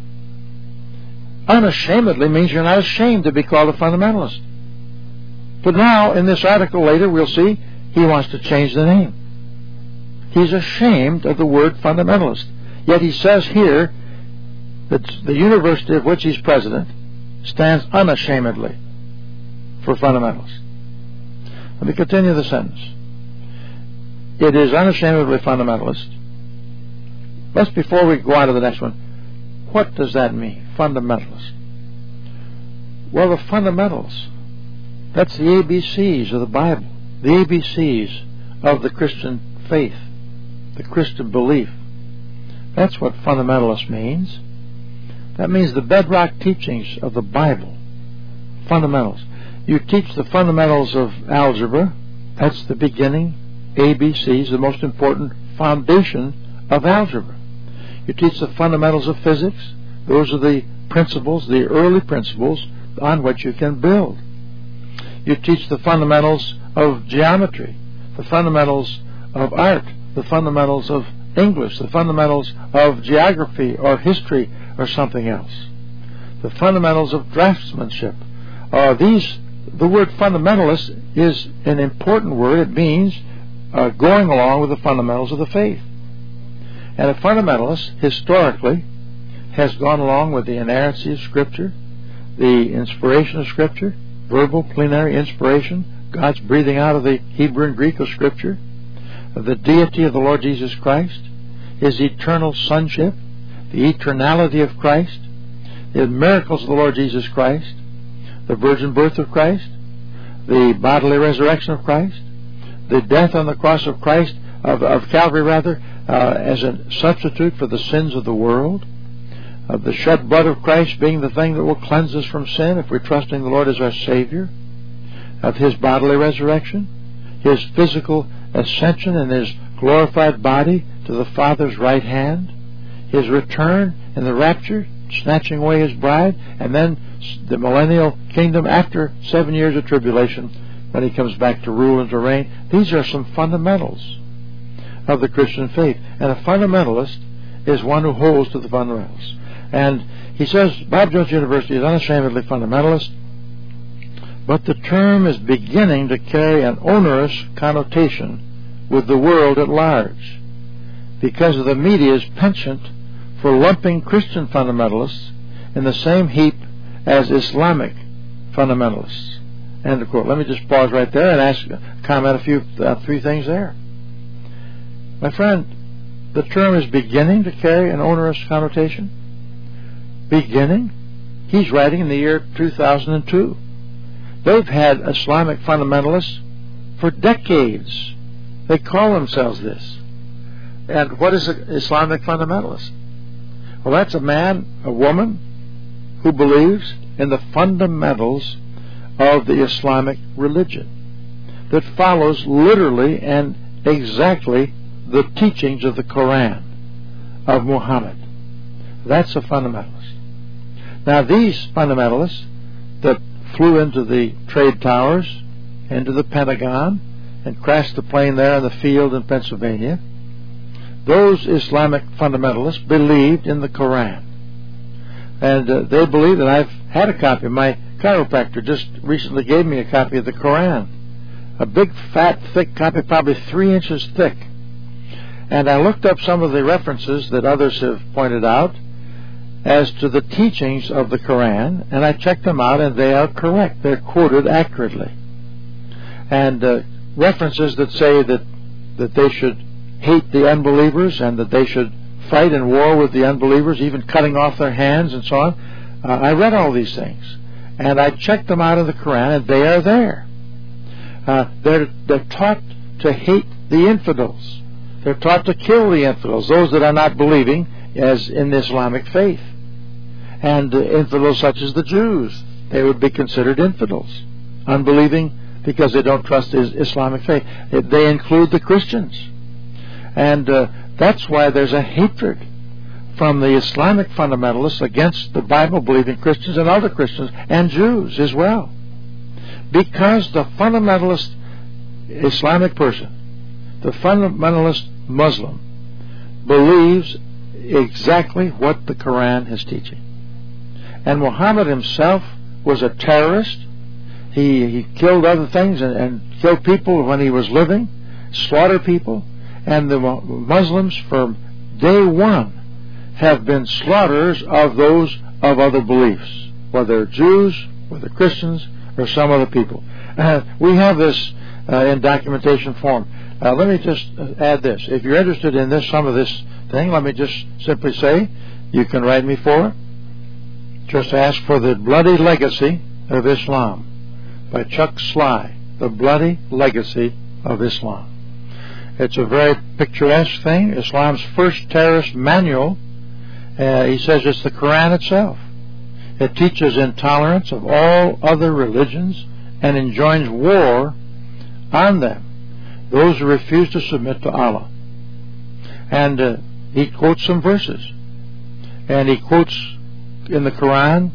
Unashamedly means you're not ashamed to be called a fundamentalist. But now, in this article later, we'll see he wants to change the name. He's ashamed of the word fundamentalist. Yet he says here that the university of which he's president stands unashamedly for fundamentalists. Let me continue the sentence. It is unashamedly fundamentalist. Let's, before we go on to the next one, what does that mean, fundamentalist? Well, the fundamentals, that's the ABCs of the Bible, the ABCs of the Christian faith, the Christian belief. That's what fundamentalist means. That means the bedrock teachings of the Bible, fundamentals. You teach the fundamentals of algebra, that's the beginning, ABCs, the most important foundation of algebra. You teach the fundamentals of physics, those are the principles, the early principles on which you can build. You teach the fundamentals of geometry, the fundamentals of art, the fundamentals of English, the fundamentals of geography or history or something else, the fundamentals of draftsmanship. The word fundamentalist is an important word. It means going along with the fundamentals of the faith. And a fundamentalist, historically, has gone along with the inerrancy of Scripture, the inspiration of Scripture, verbal, plenary inspiration, God's breathing out of the Hebrew and Greek of Scripture, the deity of the Lord Jesus Christ, His eternal sonship, the eternality of Christ, the miracles of the Lord Jesus Christ, the virgin birth of Christ, the bodily resurrection of Christ, the death on the cross of Christ, of Calvary rather, as a substitute for the sins of the world, of the shed blood of Christ being the thing that will cleanse us from sin if we're trusting the Lord as our Savior, of His bodily resurrection, His physical ascension in His glorified body to the Father's right hand, His return in the rapture, snatching away His bride, and then the millennial kingdom after 7 years of tribulation when He comes back to rule and to reign. These are some fundamentals of the Christian faith. And a fundamentalist is one who holds to the fundamentals. And he says Bob Jones University is unashamedly fundamentalist. but the term is beginning to carry an onerous connotation with the world at large because of the media's penchant for lumping Christian fundamentalists in the same heap as Islamic fundamentalists. End of quote. Let me just pause right there and comment three things there. My friend, the term is beginning to carry an onerous connotation. Beginning? He's writing in the year 2002. They've had Islamic fundamentalists for decades. They call themselves this. And what is an Islamic fundamentalist? Well, that's a man, a woman, who believes in the fundamentals of the Islamic religion, that follows literally and exactly the teachings of the Quran, of Muhammad. That's a fundamentalist. Now, these fundamentalists that flew into the trade towers, into the Pentagon, and crashed the plane there in the field in Pennsylvania, those Islamic fundamentalists believed in the Quran. And they believe that I've had a copy. My chiropractor just recently gave me a copy of the Quran. A big, fat, thick copy, probably 3 inches thick. And I looked up some of the references that others have pointed out as to the teachings of the Quran, and I checked them out, and they are correct. They're quoted accurately. And references that say that they should hate the unbelievers and that they should fight in war with the unbelievers, even cutting off their hands and so on. I read all these things, and I checked them out in the Quran, and they are there. They're taught to hate the infidels. They're taught to kill the infidels, those that are not believing as in the Islamic faith. And infidels such as the Jews, they would be considered infidels, unbelieving because they don't trust the Islamic faith. They include the Christians. And that's why there's a hatred from the Islamic fundamentalists against the Bible-believing Christians and other Christians and Jews as well. Because the fundamentalist Islamic person, the fundamentalist Muslim, believes exactly what the Quran is teaching. And Muhammad himself was a terrorist. He killed other things and killed people when he was living, slaughtered people. And the Muslims from day one have been slaughterers of those of other beliefs, whether Jews, whether Christians, or some other people. We have this in documentation form. Let me just add this. If you're interested in some of this thing, let me just simply say, you can write me for it. Just ask for The Bloody Legacy of Islam by Chuck Sly, The Bloody Legacy of Islam. It's a very picturesque thing. Islam's first terrorist manual, he says it's the Quran itself. It teaches intolerance of all other religions and enjoins war on them, those who refuse to submit to Allah. And he quotes some verses. And he quotes in the Quran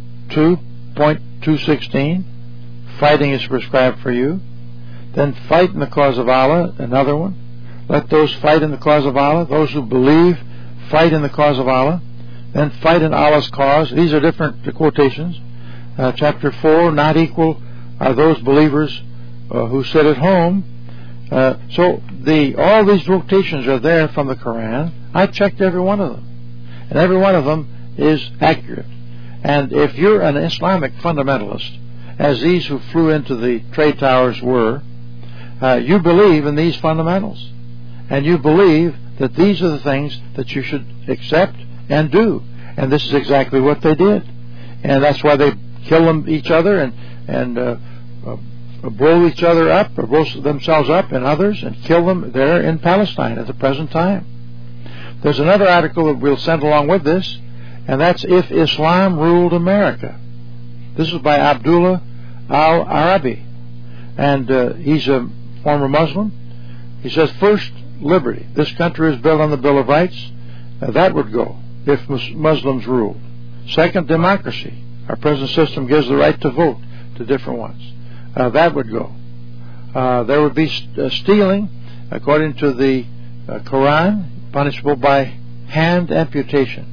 2.216, fighting is prescribed for you. Then fight in the cause of Allah, another one. Let those fight in the cause of Allah. Those who believe, fight in the cause of Allah. Then fight in Allah's cause. These are different quotations. Chapter 4, not equal are those believers who sit at home. So all these quotations are there from the Quran. I checked every one of them. And every one of them is accurate. And if you're an Islamic fundamentalist, as these who flew into the trade towers were, you believe in these fundamentals. And you believe that these are the things that you should accept and do. And this is exactly what they did. And that's why they kill each other and blow each other up, or blow themselves up and others, and kill them there in Palestine at the present time. There's another article that we'll send along with this, and that's If Islam Ruled America. This is by Abdullah al-Arabi, and he's a former Muslim. He says, first, liberty. This country is built on the Bill of Rights. That would go if Muslims ruled. Second, democracy. Our present system gives the right to vote to different ones. That would go. There would be stealing, according to the Quran, punishable by hand amputation.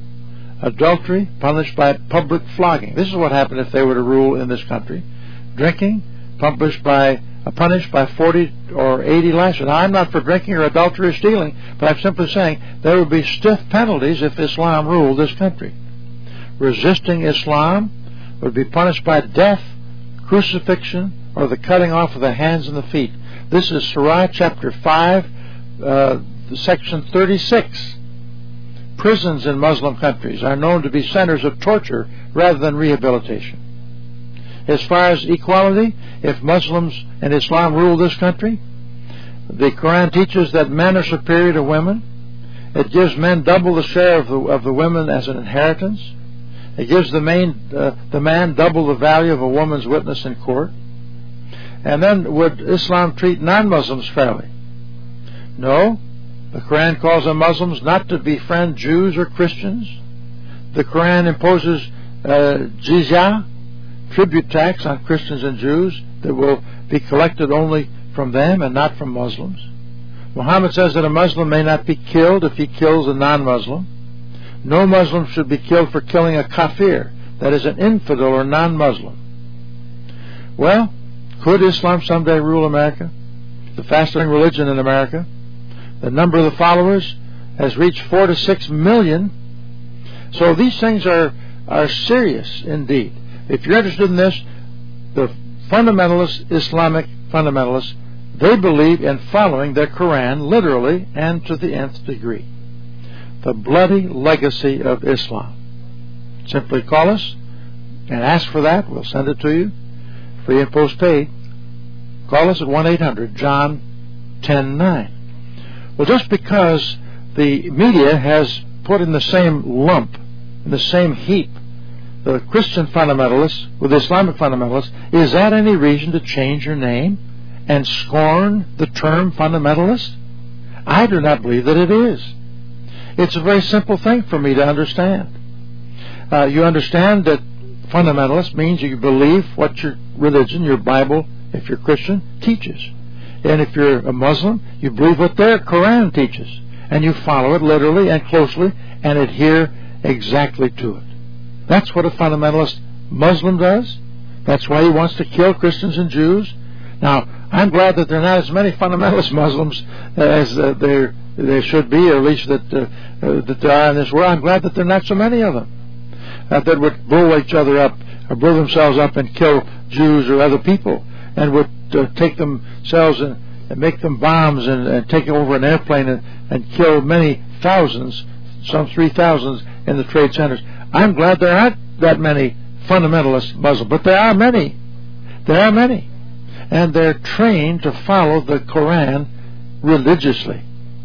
Adultery, punished by public flogging. This is what happened if they were to rule in this country. Drinking, punished by 40 or 80 lashes. Now, I'm not for drinking or adultery or stealing, but I'm simply saying there would be stiff penalties if Islam ruled this country. Resisting Islam would be punished by death, crucifixion, or the cutting off of the hands and the feet. This is Surah chapter 5, section 36. Prisons in Muslim countries are known to be centers of torture rather than rehabilitation. As far as equality, if Muslims and Islam rule this country, the Quran teaches that men are superior to women. It gives men double the share of the women as an inheritance. It gives the man double the value of a woman's witness in court. And then, would Islam treat non-Muslims fairly? No. The Quran calls on Muslims not to befriend Jews or Christians. The Quran imposes jizya, tribute tax, on Christians and Jews that will be collected only from them and not from Muslims. Muhammad says that a Muslim may not be killed if he kills a non-Muslim. No Muslim should be killed for killing a kafir, that is, an infidel or non-Muslim. Well, could Islam someday rule America? The fastest-growing religion in America. The number of the followers has reached 4 to 6 million. So these things are serious indeed. If you're interested in this, the fundamentalists, Islamic fundamentalists, they believe in following the Quran literally and to the nth degree. The bloody legacy of Islam. Simply call us and ask for that. We'll send it to you, free and postpaid. Call us at 1-800-JOHN-10-9. Well, just because the media has put in the same lump, in the same heap, the Christian fundamentalists with the Islamic fundamentalists, is that any reason to change your name and scorn the term fundamentalist? I do not believe that it is. It's a very simple thing for me to understand. You understand that fundamentalist means you believe what your religion, your Bible, if you're Christian, teaches. And if you're a Muslim, you believe what their Quran teaches. And you follow it literally and closely and adhere exactly to it. That's what a fundamentalist Muslim does. That's why he wants to kill Christians and Jews. Now, I'm glad that there are not as many fundamentalist Muslims as there should be, or at least that there are in this world. I'm glad that there are not so many of them that would blow each other up, or blow themselves up and kill Jews or other people, and would take themselves and make them bombs and take over an airplane and kill many thousands, some 3,000 in the trade centers. I'm glad there aren't that many fundamentalist Muslims, but there are many. There are many. And they're trained to follow the Quran religiously.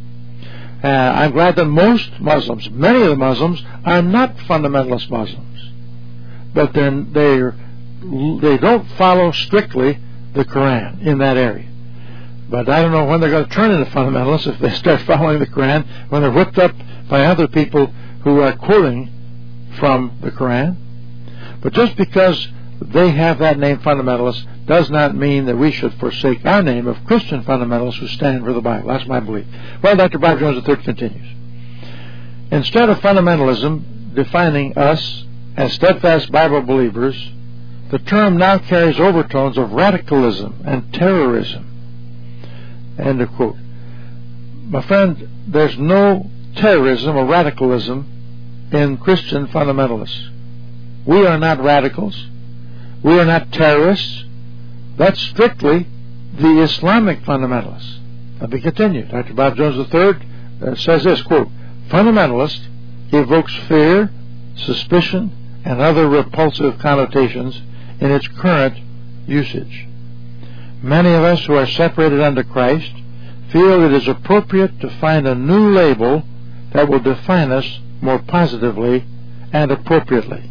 I'm glad that most Muslims, many of the Muslims, are not fundamentalist Muslims. But then they don't follow strictly the Quran in that area. But I don't know when they're going to turn into fundamentalists if they start following the Quran, when they're whipped up by other people who are quoting from the Quran. But just because they have that name, fundamentalist, does not mean that we should forsake our name of Christian fundamentalists who stand for the Bible. That's my belief. Well, Dr. Bob Jones III continues. Instead of fundamentalism defining us as steadfast Bible believers, the term now carries overtones of radicalism and terrorism. End of quote. My friend, there's no terrorism or radicalism in Christian fundamentalists. We are not radicals. We are not terrorists. That's strictly the Islamic fundamentalists. Let me continue. Dr. Bob Jones III says this, quote, fundamentalist evokes fear, suspicion, and other repulsive connotations in its current usage. Many of us who are separated under Christ feel it is appropriate to find a new label that will define us more positively and appropriately.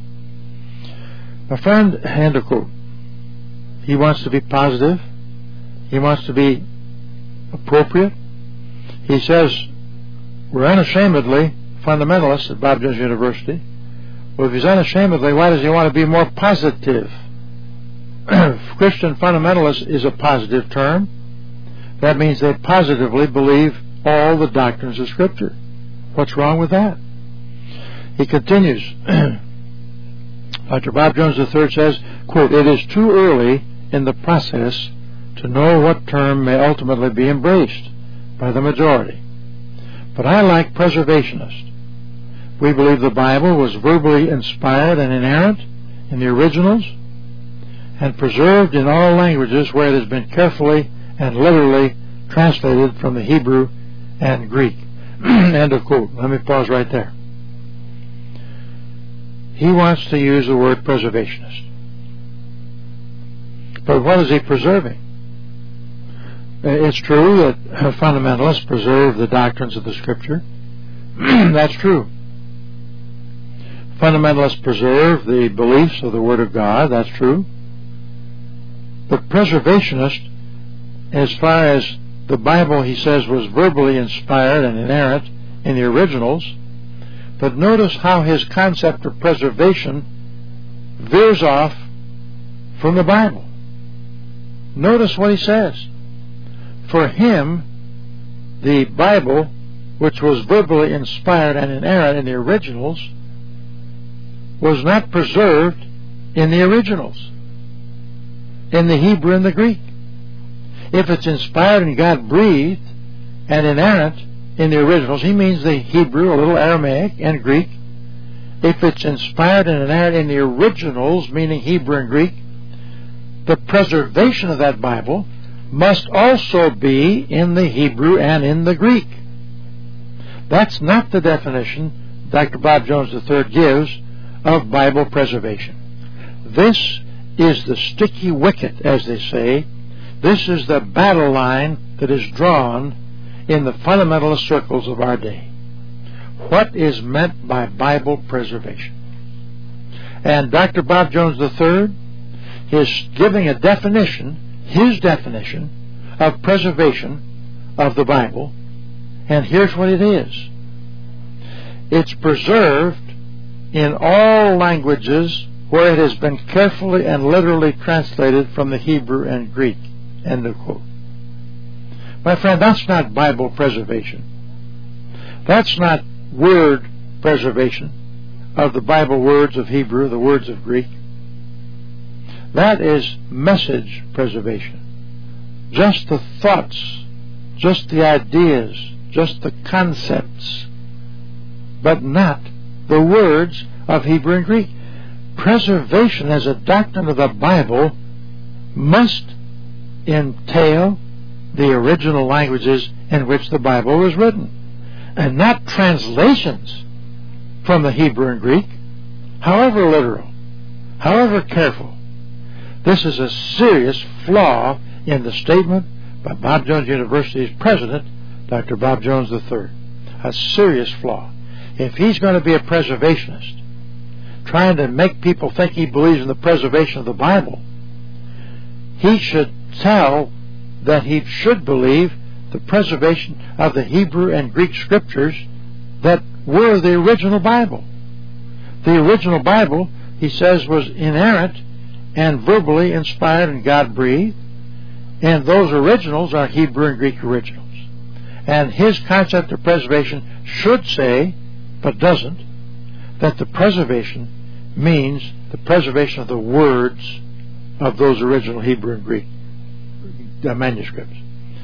My friend, end of quote. He wants to be positive. He wants to be appropriate. He says, we're unashamedly fundamentalists at Bob Jones University. Well, if he's unashamedly, why does he want to be more positive? Christian fundamentalist is a positive term. That means they positively believe all the doctrines of Scripture. What's wrong with that? He continues. Dr. Bob Jones III says, quote, it is too early in the process to know what term may ultimately be embraced by the majority. But I like preservationist. We believe the Bible was verbally inspired and inerrant in the originals and preserved in all languages where it has been carefully and literally translated from the Hebrew and Greek. End of quote. Let me pause right there. He wants to use the word preservationist. But what is he preserving? It's true that fundamentalists preserve the doctrines of the Scripture. That's true. Fundamentalists preserve the beliefs of the Word of God. That's true. But preservationist, as far as the Bible, he says, was verbally inspired and inerrant in the originals, but notice how his concept of preservation veers off from the Bible. Notice what he says. For him, the Bible, which was verbally inspired and inerrant in the originals, was not preserved in the originals, in the Hebrew and the Greek. If it's inspired and God breathed and inerrant in the originals, he means the Hebrew, a little Aramaic, and Greek. If it's inspired and inerrant in the originals, meaning Hebrew and Greek, the preservation of that Bible must also be in the Hebrew and in the Greek. That's not the definition Dr. Bob Jones III gives of Bible preservation. This is the sticky wicket, as they say. This is the battle line that is drawn in the fundamentalist circles of our day. What is meant by Bible preservation? And Dr. Bob Jones III is giving a definition, his definition of preservation of the Bible, and here's what it is. It's preserved in all languages where it has been carefully and literally translated from the Hebrew and Greek. End of quote. My friend, that's not Bible preservation. That's not word preservation of the Bible words of Hebrew, the words of Greek. That is message preservation. Just the thoughts, just the ideas, just the concepts, but not the words of Hebrew and Greek. Preservation as a doctrine of the Bible must entail the original languages in which the Bible was written, and not translations from the Hebrew and Greek, however literal, however careful. This is a serious flaw in the statement by Bob Jones University's president, Dr. Bob Jones III. A serious flaw. If he's going to be a preservationist, trying to make people think he believes in the preservation of the Bible, he should tell that he should believe the preservation of the Hebrew and Greek scriptures that were the original Bible. The original Bible, he says, was inerrant and verbally inspired and God-breathed, and those originals are Hebrew and Greek originals. And his concept of preservation should say, but doesn't, that the preservation means the preservation of the words of those original Hebrew and Greek manuscripts.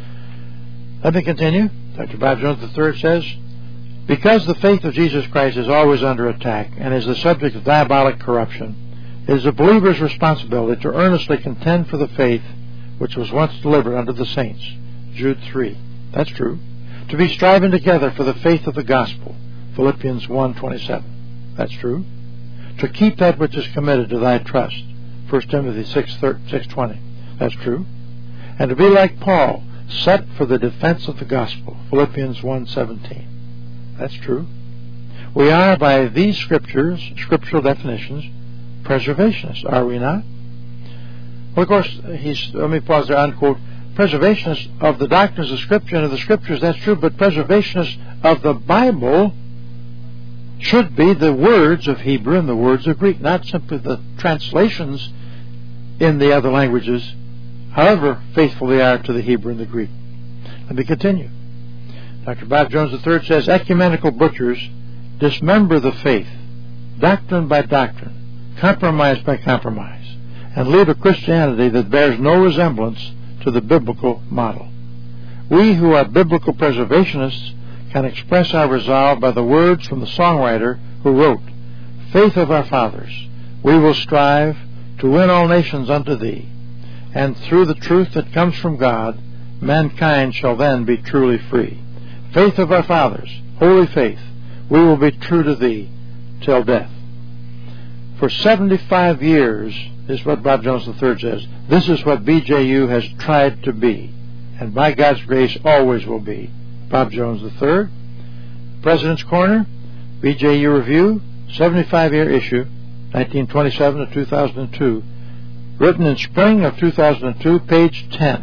Let me continue. Dr. Bob Jones III says, because the faith of Jesus Christ is always under attack and is the subject of diabolic corruption, it is a believer's responsibility to earnestly contend for the faith which was once delivered unto the saints. Jude 3. That's true. To be striving together for the faith of the gospel. Philippians 1:27. That's true. To keep that which is committed to thy trust. 1 Timothy 6:20. That's true. And to be like Paul, set for the defense of the gospel. Philippians 1:17. That's true. We are, by these scriptures, scriptural definitions, preservationists, are we not? Well, of course, let me pause there, unquote, preservationists of the doctrines of Scripture and of the Scriptures, that's true, but preservationists of the Bible should be the words of Hebrew and the words of Greek, not simply the translations in the other languages, however faithful they are to the Hebrew and the Greek. Let me continue. Dr. Bob Jones III says, ecumenical butchers dismember the faith, doctrine by doctrine, compromise by compromise, and lead a Christianity that bears no resemblance to the biblical model. We who are biblical preservationists can express our resolve by the words from the songwriter who wrote, "Faith of our fathers, we will strive to win all nations unto thee, and through the truth that comes from God, mankind shall then be truly free. Faith of our fathers, holy faith, we will be true to thee till death." For 75 years, is what Bob Jones III says, this is what BJU has tried to be, and by God's grace always will be. Bob Jones III, President's Corner, BJU Review, 75-year issue, 1927 to 2002, written in spring of 2002, page 10.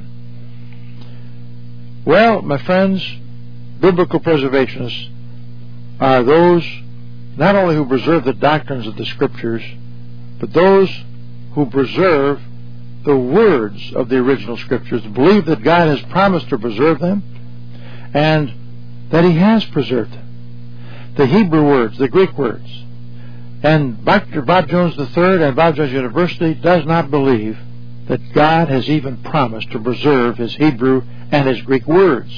Well, my friends, biblical preservationists are those not only who preserve the doctrines of the Scriptures, but those who preserve the words of the original Scriptures, believe that God has promised to preserve them, and that He has preserved them. The Hebrew words, the Greek words. And Dr. Bob Jones III and Bob Jones University does not believe that God has even promised to preserve His Hebrew and His Greek words.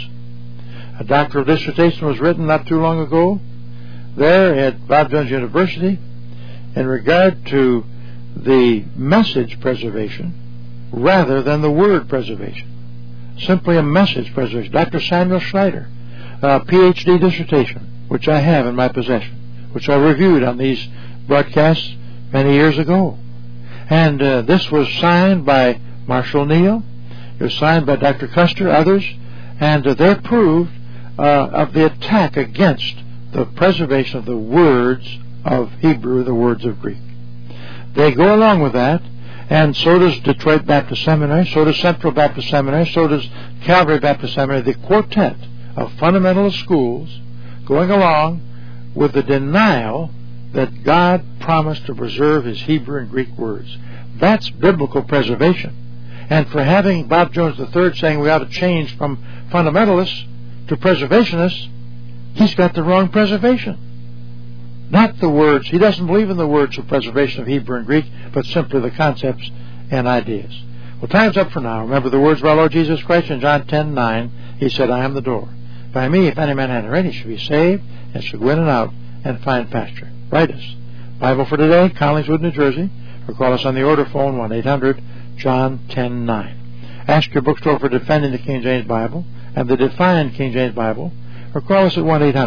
A doctoral dissertation was written not too long ago there at Bob Jones University in regard to the message preservation rather than the word preservation. Simply a message preservation. Dr. Samuel Schneider, a PhD dissertation, which I have in my possession, which I reviewed on these broadcasts many years ago. And this was signed by Marshall Neal. It was signed by Dr. Custer, others, and they approved of the attack against the preservation of the words of Hebrew, the words of Greek. They go along with that, and so does Detroit Baptist Seminary, so does Central Baptist Seminary, so does Calvary Baptist Seminary, the quartet of fundamentalist schools going along with the denial that God promised to preserve His Hebrew and Greek words. That's biblical preservation. And for having Bob Jones III saying we ought to change from fundamentalists to preservationists, he's got the wrong preservation. Not the words. He doesn't believe in the words of preservation of Hebrew and Greek, but simply the concepts and ideas. Well, time's up for now. Remember the words of our Lord Jesus Christ in John 10:9. He said, "I am the door. By me, if any man enter in, he shall be saved, and shall go in and out and find pasture." Write us. Bible for Today, Collingswood, New Jersey, or call us on the order phone, 1-800-JOHN-10-9. Ask your bookstore for Defending the King James Bible and the Defined King James Bible, or call us at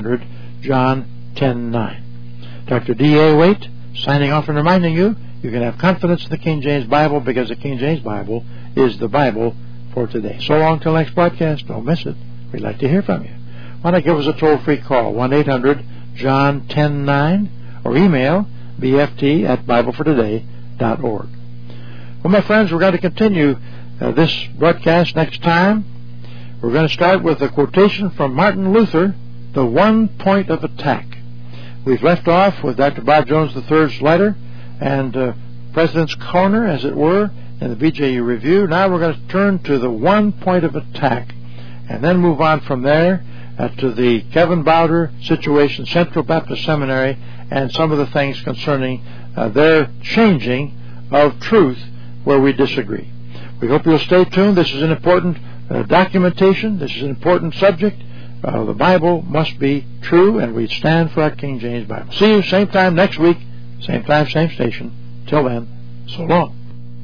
1-800-JOHN-10-9. Dr. D.A. Waite, signing off and reminding you, you can have confidence in the King James Bible because the King James Bible is the Bible for today. So long till next broadcast. Don't miss it. We'd like to hear from you. Why not give us a toll-free call, 1-800-JOHN-10-9, or email bft@biblefortoday.org. Well, my friends, we're going to continue this broadcast next time. We're going to start with a quotation from Martin Luther, The One Point of Attack. We've left off with Dr. Bob Jones III's letter and President's Corner, as it were, in the BJU Review. Now we're going to turn to the one point of attack and then move on from there to the Kevin Bowder situation, Central Baptist Seminary, and some of the things concerning their changing of truth where we disagree. We hope you'll stay tuned. This is an important documentation. This is an important subject. The Bible must be true, and we stand for our King James Bible. See you same time next week, same time, same station. Till then, so long.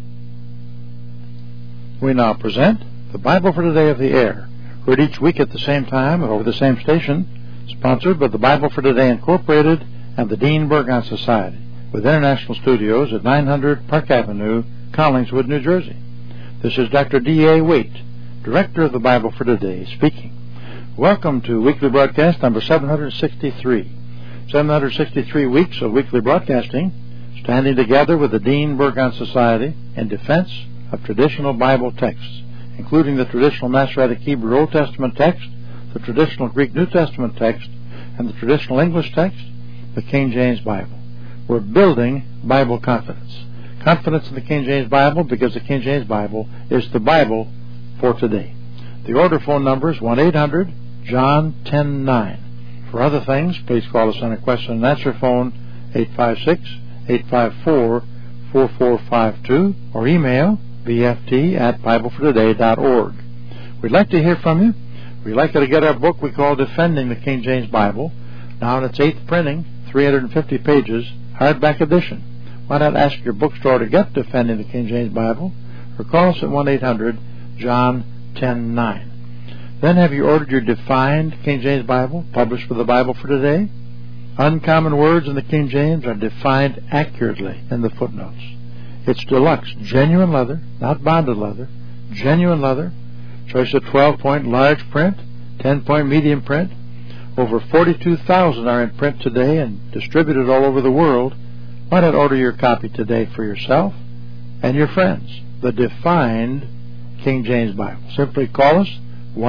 We now present the Bible for Today of the Air, heard each week at the same time and over the same station, sponsored by the Bible for Today Incorporated and the Dean Burgon Society, with international studios at 900 Park Avenue, Collingswood, New Jersey. This is Dr. D.A. Waite, Director of the Bible for Today, speaking. Welcome to weekly broadcast number 763. 763 weeks of weekly broadcasting, standing together with the Dean Burgon Society in defense of traditional Bible texts, including the traditional Masoretic Hebrew Old Testament text, the traditional Greek New Testament text, and the traditional English text, the King James Bible. We're building Bible confidence. Confidence in the King James Bible because the King James Bible is the Bible for today. The order phone number is 1-800-JOHN-10-9. For other things, please call us on a question and answer phone, 856-854-4205. 4452 or email bft@biblefortoday.org. We'd like to hear from you. We'd like you to get our book we call Defending the King James Bible, now in its 8th printing, 350 pages, hardback edition. Why not ask your bookstore to get Defending the King James Bible, or call us at 1-800-JOHN-10-9. Then have you ordered your Defined King James Bible, published with the Bible for Today? Uncommon words in the King James are defined accurately in the footnotes. It's deluxe, genuine leather, not bonded leather, genuine leather, choice of 12-point large print, 10-point medium print. Over 42,000 are in print today and distributed all over the world. Why not order your copy today for yourself and your friends? The Defined King James Bible. Simply call us,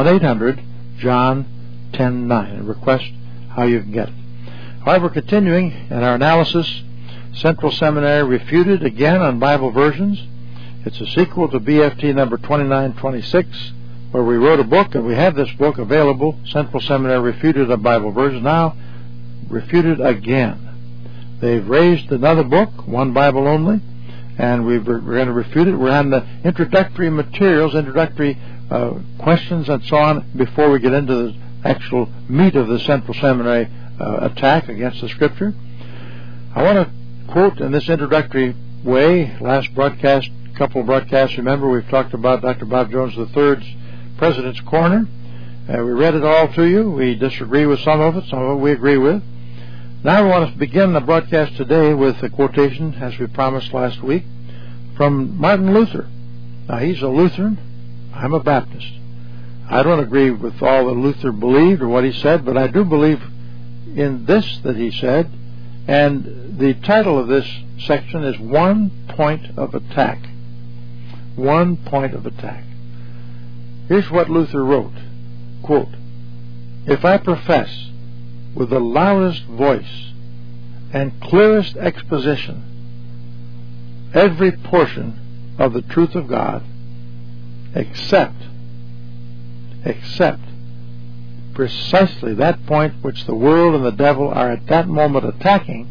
1-800-JOHN-10-9, and request how you can get it. However, continuing in our analysis, Central Seminary Refuted again on Bible versions. It's a sequel to BFT number 2926, where we wrote a book, and we have this book available, Central Seminary Refuted on Bible versions, now refuted again. They've raised another book, One Bible Only, and we're going to refute it. We're on the introductory materials, introductory questions and so on, before we get into the actual meat of the Central Seminary attack against the Scripture. I want to quote in this introductory way, last broadcast, couple of broadcasts, remember, we've talked about Dr. Bob Jones III's President's Corner. We read it all to you. We disagree with some of it we agree with. Now we want to begin the broadcast today with a quotation, as we promised last week, from Martin Luther. Now, he's a Lutheran. I'm a Baptist. I don't agree with all that Luther believed or what he said, but I do believe in this that he said, and the title of this section is One Point of Attack. One Point of Attack. Here's what Luther wrote, quote, "If I profess with the loudest voice and clearest exposition every portion of the truth of God, except precisely that point which the world and the devil are at that moment attacking,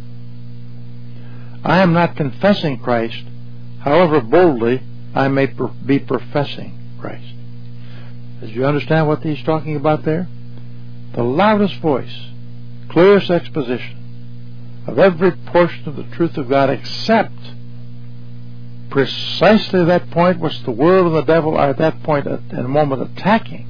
I am not confessing Christ, however boldly I may be professing Christ." Did you understand what he's talking about there? The loudest voice, clearest exposition of every portion of the truth of God, except precisely that point which the world and the devil are at that point in a moment attacking.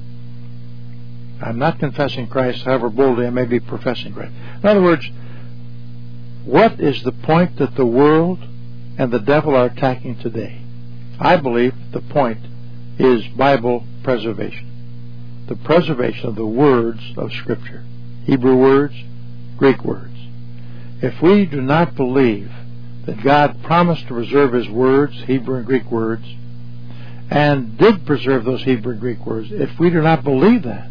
I'm not confessing Christ, however boldly I may be professing Christ. In other words, what is the point that the world and the devil are attacking today? I believe the point is Bible preservation. The preservation of the words of Scripture. Hebrew words, Greek words. If we do not believe that God promised to preserve His words, Hebrew and Greek words, and did preserve those Hebrew and Greek words, if we do not believe that,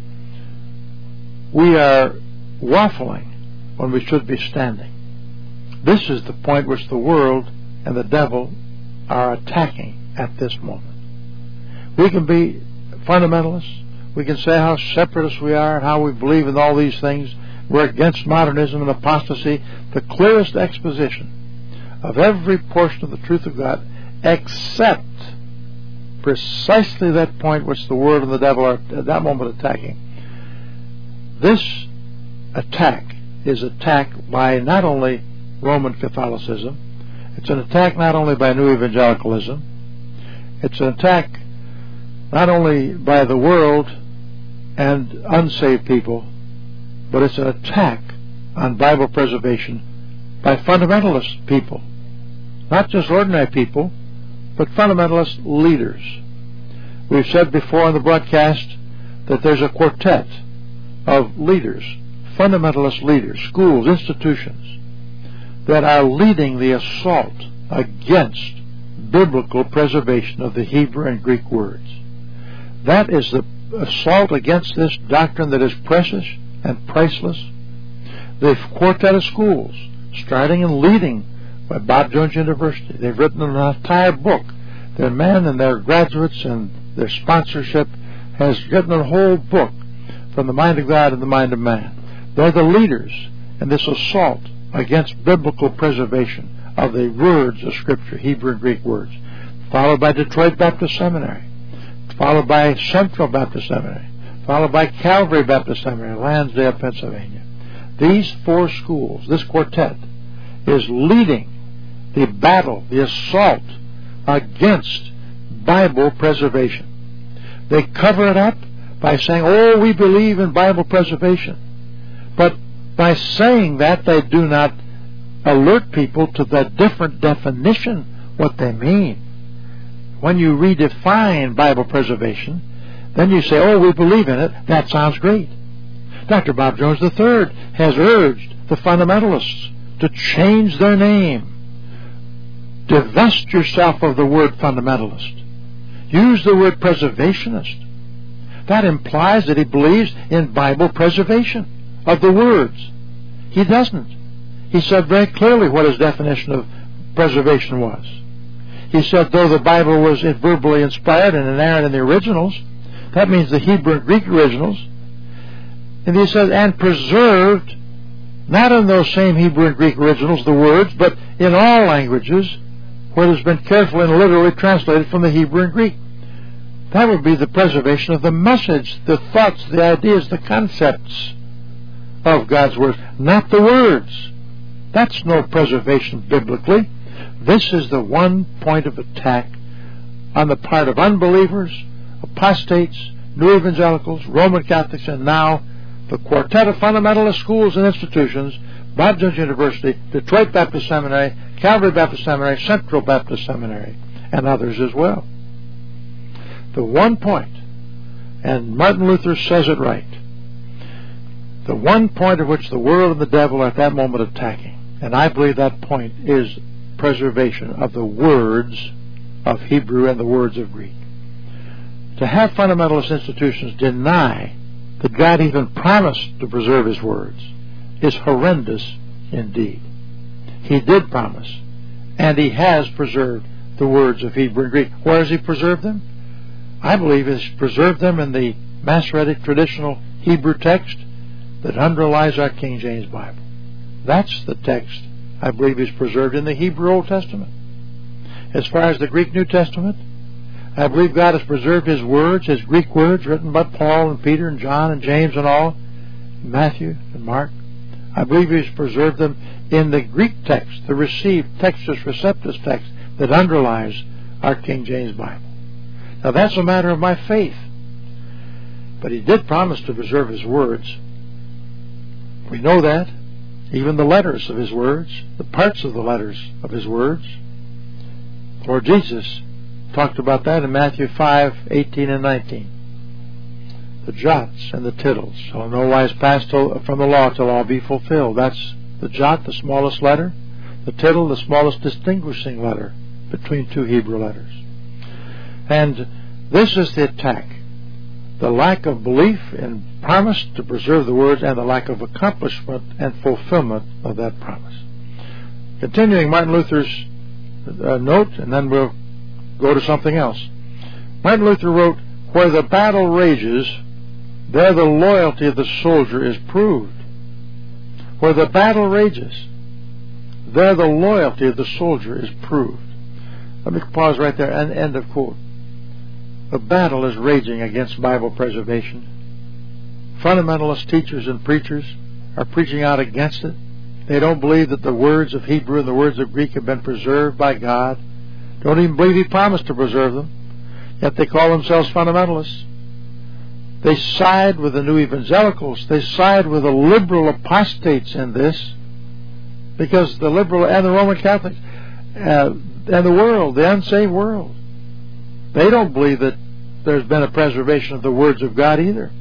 we are waffling when we should be standing. This is the point which the world and the devil are attacking at this moment. We can be fundamentalists. We can say how separatists we are and how we believe in all these things. We're against modernism and apostasy. The clearest exposition of every portion of the truth of God, except precisely that point which the world and the devil are at that moment attacking. This attack is attacked by not only Roman Catholicism, it's an attack not only by New Evangelicalism, it's an attack not only by the world and unsaved people, but it's an attack on Bible preservation by fundamentalist people. Not just ordinary people, but fundamentalist leaders. We've said before on the broadcast that there's a quartet of leaders, fundamentalist leaders, schools, institutions, that are leading the assault against biblical preservation of the Hebrew and Greek words. That is the assault against this doctrine that is precious and priceless. The quartet of schools, starting and leading by Bob Jones University. They've written an entire book. Their men and their graduates and their sponsorship has written a whole book, From the Mind of God and the Mind of Man. They're the leaders in this assault against biblical preservation of the words of Scripture, Hebrew and Greek words, followed by Detroit Baptist Seminary, followed by Central Baptist Seminary, followed by Calvary Baptist Seminary, Lansdale, Pennsylvania. These four schools, this quartet, is leading the battle, the assault against Bible preservation. They cover it up by saying, oh, we believe in Bible preservation. But by saying that, they do not alert people to the different definition, what they mean. When you redefine Bible preservation, then you say, oh, we believe in it. That sounds great. Dr. Bob Jones III has urged the fundamentalists to change their name. Divest yourself of the word fundamentalist. Use the word preservationist. That implies that he believes in Bible preservation of the words. He doesn't. He said very clearly what his definition of preservation was. He said, though the Bible was verbally inspired and inerrant in the originals, that means the Hebrew and Greek originals, and he said, and preserved, not in those same Hebrew and Greek originals, the words, but in all languages, where it has been carefully and literally translated from the Hebrew and Greek. That would be the preservation of the message, the thoughts, the ideas, the concepts of God's words, not the words. That's no preservation biblically. This is the one point of attack on the part of unbelievers, apostates, New Evangelicals, Roman Catholics, and now the quartet of fundamentalist schools and institutions, Bob Jones University, Detroit Baptist Seminary, Calvary Baptist Seminary, Central Baptist Seminary, and others as well. The one point, and Martin Luther says it right, the one point at which the world and the devil are at that moment attacking, and I believe that point is preservation of the words of Hebrew and the words of Greek. To have fundamentalist institutions deny that God even promised to preserve His words is horrendous indeed. He did promise, and He has preserved the words of Hebrew and Greek. Where has He preserved them? I believe He's preserved them in the Masoretic traditional Hebrew text that underlies our King James Bible. That's the text I believe is preserved in the Hebrew Old Testament. As far as the Greek New Testament, I believe God has preserved His words, His Greek words written by Paul and Peter and John and James and all, Matthew and Mark. I believe He's preserved them in the Greek text, the received Textus Receptus text that underlies our King James Bible. Now that's a matter of my faith. But He did promise to preserve His words. We know that. Even the letters of His words, the parts of the letters of His words. Lord Jesus talked about that in Matthew 5:18 and 19. The jots and the tittles shall in no wise pass from the law till all be fulfilled. That's the jot, the smallest letter, the tittle, the smallest distinguishing letter between two Hebrew letters. And this is the attack. The lack of belief in promise to preserve the words and the lack of accomplishment and fulfillment of that promise. Continuing Martin Luther's note, and then we'll go to something else. Martin Luther wrote, where the battle rages, there the loyalty of the soldier is proved. Where the battle rages, there the loyalty of the soldier is proved. Let me pause right there, and end of quote. The battle is raging against Bible preservation. Fundamentalist teachers and preachers are preaching out against it. They don't believe that the words of Hebrew and the words of Greek have been preserved by God. Don't even believe He promised to preserve them. Yet they call themselves fundamentalists. They side with the New Evangelicals. They side with the liberal apostates in this, because the liberal and the Roman Catholics and the world, the unsaved world, they don't believe that there's been a preservation of the words of God either.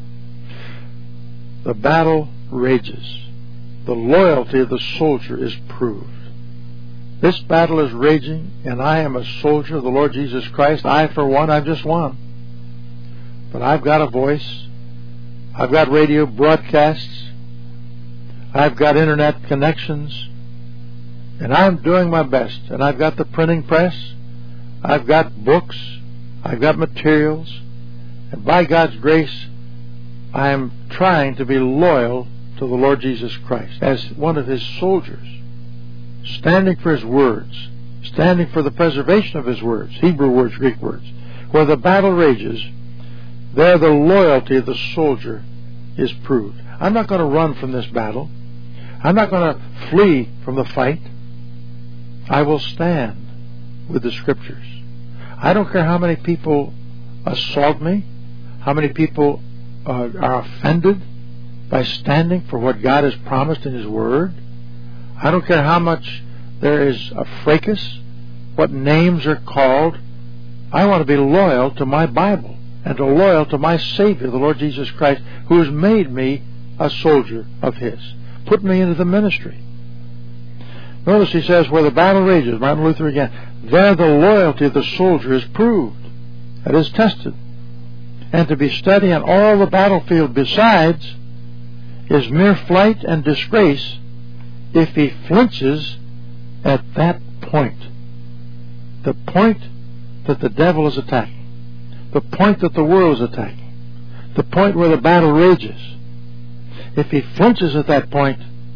The battle rages. The loyalty of the soldier is proved. This battle is raging, and I am a soldier of the Lord Jesus Christ. I, for one, I'm just one. But I've got a voice. I've got radio broadcasts. I've got internet connections. And I'm doing my best. And I've got the printing press. I've got books. I've got materials. And by God's grace, I am trying to be loyal to the Lord Jesus Christ as one of His soldiers. standing for His words, standing for the preservation of His words, Hebrew words, Greek words. Where the battle rages, there the loyalty of the soldier is proved. I'm not going to run from this battle. I'm not going to flee from the fight. I will stand with the Scriptures. I don't care how many people assault me, how many people are offended by standing for what God has promised in His Word. I don't care how much there is a fracas, what names are called. I want to be loyal to my Bible and to loyal to my Savior, the Lord Jesus Christ, who has made me a soldier of His, put me into the ministry. Notice he says, where the battle rages, Martin Luther again, there the loyalty of the soldier is proved, that is tested. And to be steady on all the battlefield besides is mere flight and disgrace if he flinches at that point. The point that the devil is attacking. The point that the world is attacking. The point where the battle rages. If he flinches at that point,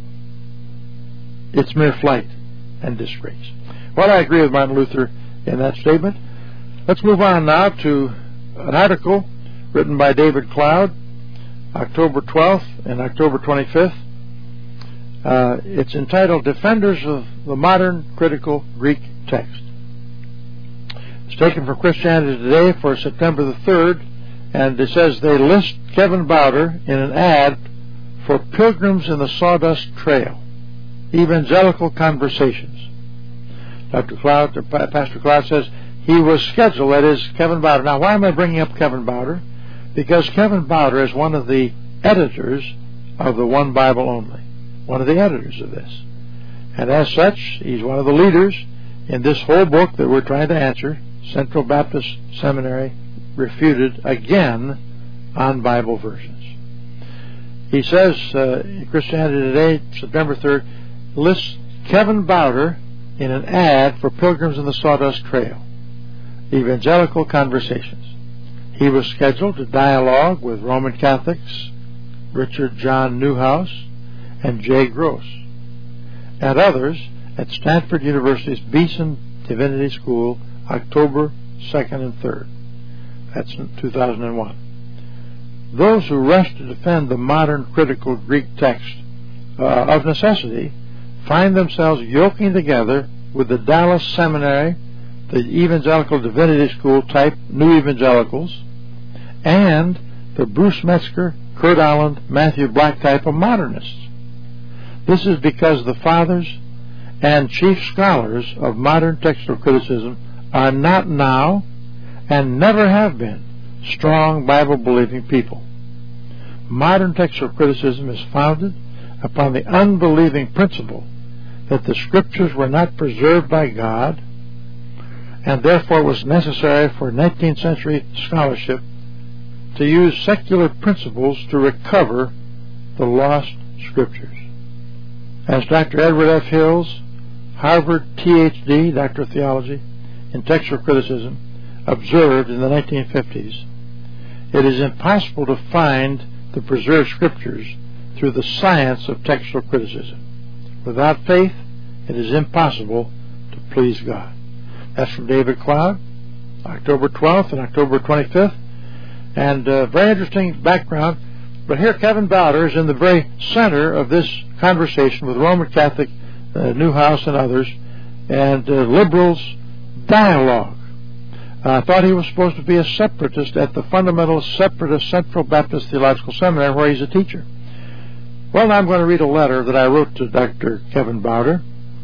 it's mere flight and disgrace. Well, I agree with Martin Luther in that statement. Let's move on now to an article written by David Cloud, October 12th and October 25th. It's entitled Defenders of the Modern Critical Greek Text. It's taken from Christianity Today for September the 3rd, and it says they list Kevin Bowder in an ad for Pilgrims in the Sawdust Trail, Evangelical Conversations. Pastor Cloud says he was scheduled, that is, Kevin Bowder. Now, why am I bringing up Kevin Bowder? Because Kevin Bowder is one of the editors of the One Bible Only, one of the editors of this. And as such, he's one of the leaders in this whole book that we're trying to answer, Central Baptist Seminary Refuted, again on Bible versions. He says, Christianity Today, September 3rd, lists Kevin Bowder in an ad for Pilgrims in the Sawdust Trail, Evangelical Conversations. He was scheduled to dialogue with Roman Catholics Richard John Newhouse and Jay Gross, and others at Stanford University's Beeson Divinity School, October 2nd and 3rd. That's in 2001. Those who rush to defend the modern critical Greek text of necessity find themselves yoking together with the Dallas Seminary, the Evangelical Divinity School type New Evangelicals, and the Bruce Metzger, Kurt Aland, Matthew Black type of modernists. This is because the fathers and chief scholars of modern textual criticism are not now and never have been strong Bible-believing people. Modern textual criticism is founded upon the unbelieving principle that the Scriptures were not preserved by God, and therefore it was necessary for 19th century scholarship to use secular principles to recover the lost Scriptures. As Dr. Edward F. Hills, Harvard Ph.D., Doctor of Theology, in textual criticism, observed in the 1950s, it is impossible to find the preserved Scriptures through the science of textual criticism. Without faith, it is impossible to please God. That's from David Cloud, October 12th and October 25th. And very interesting background. But here Kevin Bowder is in the very center of this conversation with Roman Catholic Newhouse and others, and liberals dialogue. I thought he was supposed to be a separatist at the Fundamentalist Separatist Central Baptist Theological Seminary, where he's a teacher. Well, now I'm going to read a letter that I wrote to Dr. Kevin Bowder.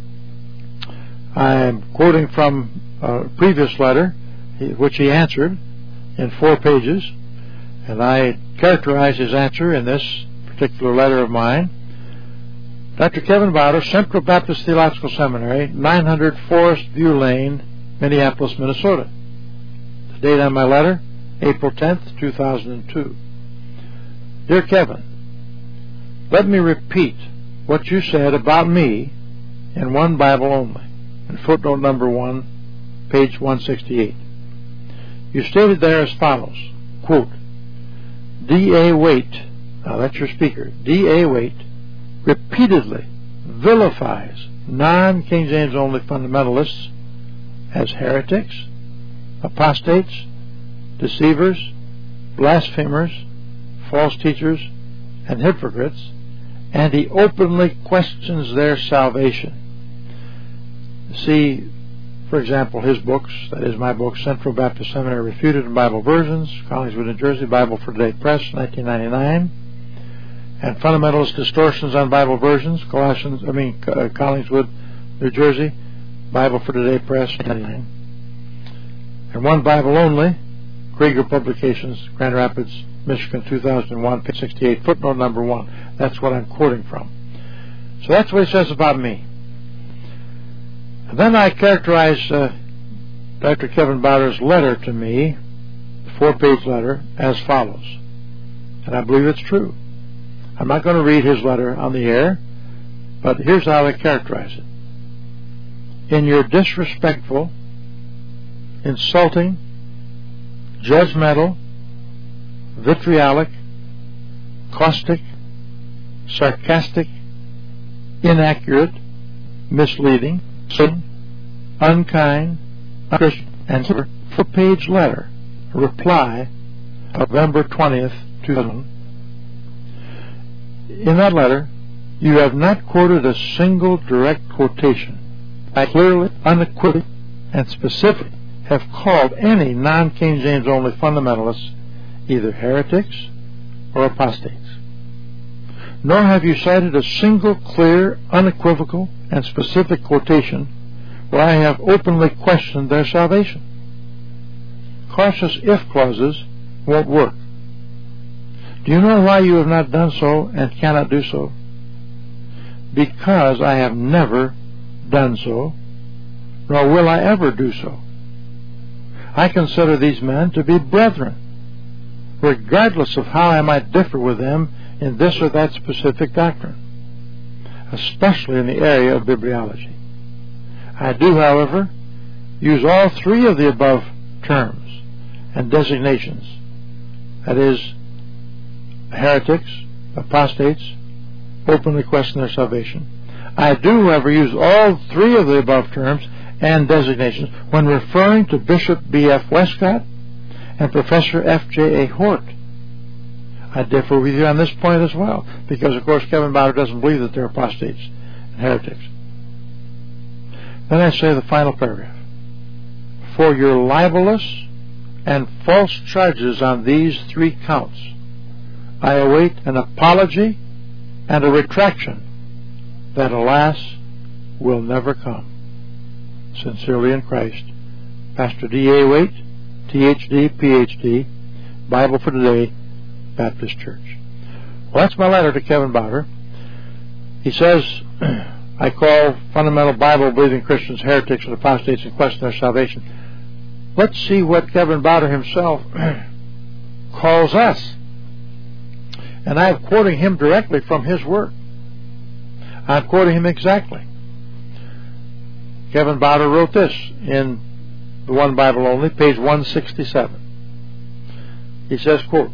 I'm quoting from a previous letter, which he answered in 4 pages, and I characterize his answer in this particular letter of mine. Dr. Kevin Bowder, Central Baptist Theological Seminary, 900 Forest View Lane, Minneapolis, Minnesota. The date on my letter, April 10th, 2002. Dear Kevin, let me repeat what you said about me in One Bible Only, in footnote number 1, page 168. You stated there as follows, quote, D.A. Waite, now that's your speaker, D.A. Waite repeatedly vilifies non-King James only fundamentalists as heretics, apostates, deceivers, blasphemers, false teachers, and hypocrites, and he openly questions their salvation. See, for example, his books, that is my book, Central Baptist Seminary Refuted in Bible Versions, Collingswood, New Jersey, Bible for Today Press, 1999, and Fundamentalist Distortions on Bible Versions, Collingswood, New Jersey, Bible for Today Press, 1999, and One Bible Only, Krieger Publications, Grand Rapids, Michigan, 2001, page 68, footnote number 1. That's what I'm quoting from. So that's what he says about me. And then I characterize Dr. Kevin Bowder's letter to me, the 4-page letter, as follows. And I believe it's true. I'm not going to read his letter on the air, but here's how I characterize it. In your disrespectful, insulting, judgmental, vitriolic, caustic, sarcastic, inaccurate, misleading, unkind, unchristian, and 4-page letter, a reply, November 20th, 2000. In that letter, you have not quoted a single direct quotation. I clearly, unequivocally, and specifically have called any non-King James only fundamentalists either heretics or apostates. Nor have you cited a single clear, unequivocal, and specific quotation where I have openly questioned their salvation. Cautious if clauses won't work. Do you know why you have not done so and cannot do so? Because I have never done so, nor will I ever do so. I consider these men to be brethren, regardless of how I might differ with them in this or that specific doctrine, especially in the area of bibliology. I do, however, use all 3 of the above terms and designations, that is, heretics, apostates, openly question their salvation. I do, however, use all 3 of the above terms and designations when referring to Bishop B.F. Westcott and Professor F.J.A. Hort. I differ with you on this point as well, because, of course, Kevin Bowder doesn't believe that they're apostates and heretics. Then I say the final paragraph. For your libelous and false charges on these 3 counts, I await an apology and a retraction that, alas, will never come. Sincerely in Christ, Pastor D.A. Waite, Ph.D., Ph.D., Bible for Today, Baptist Church. Well, that's my letter to Kevin Bowder. He says, I call fundamental Bible-believing Christians heretics and apostates and question their salvation. Let's see what Kevin Bowder himself calls us. And I'm quoting him directly from his work. I'm quoting him exactly. Kevin Bowder wrote this in the One Bible Only, page 167. He says, quote,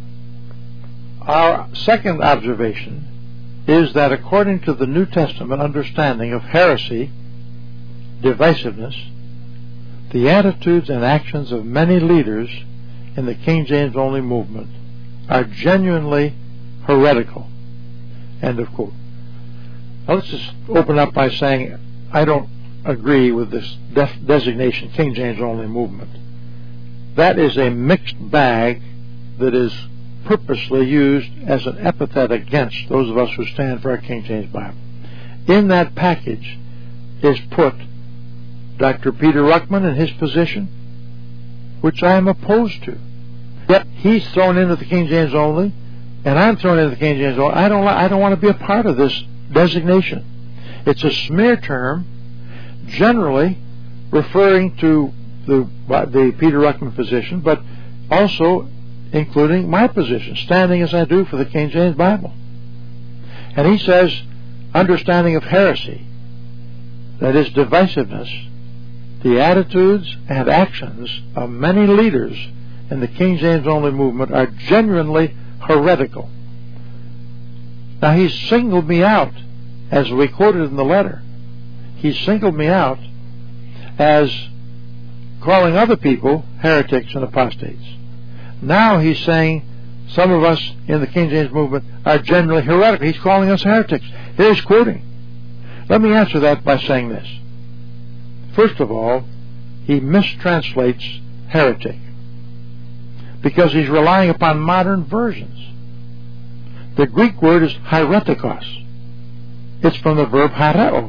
our second observation is that according to the New Testament understanding of heresy, divisiveness, the attitudes and actions of many leaders in the King James only movement are genuinely heretical. End of quote. Now let's just open up by saying I don't agree with this designation, King James only movement. That is a mixed bag that is purposely used as an epithet against those of us who stand for our King James Bible. In that package is put Dr. Peter Ruckman and his position, which I am opposed to. Yet he's thrown into the King James only, and I'm thrown into the King James only. I don't want to be a part of this designation. It's a smear term, generally referring to the Peter Ruckman position, but also including my position, standing as I do for the King James Bible. And he says, understanding of heresy, that is divisiveness, the attitudes and actions of many leaders in the King James only movement are genuinely heretical. Now he's singled me out, as we quoted in the letter, he singled me out as calling other people heretics and apostates. Now he's saying some of us in the King James movement are generally heretical. He's calling us heretics. Here's quoting. Let me answer that by saying this. First of all, he mistranslates heretic because he's relying upon modern versions. The Greek word is heretikos. It's from the verb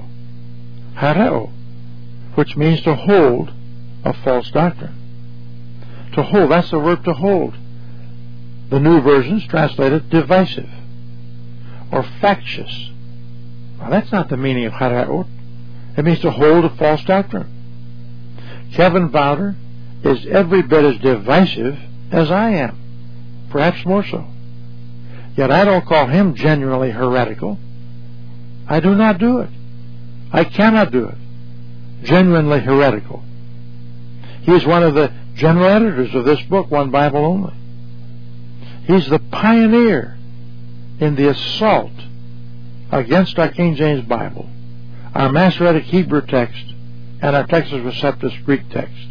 hereo, which means to hold a false doctrine. To hold, that's the verb to hold. The new versions translate it divisive or factious. Now, that's not the meaning of hereo. It means to hold a false doctrine. Kevin Bowder is every bit as divisive as I am, perhaps more so. Yet I don't call him genuinely heretical. I do not do it. I cannot do it. Genuinely heretical. He is one of the general editors of this book, One Bible Only. He's the pioneer in the assault against our King James Bible, our Masoretic Hebrew text, and our Textus Receptus Greek text.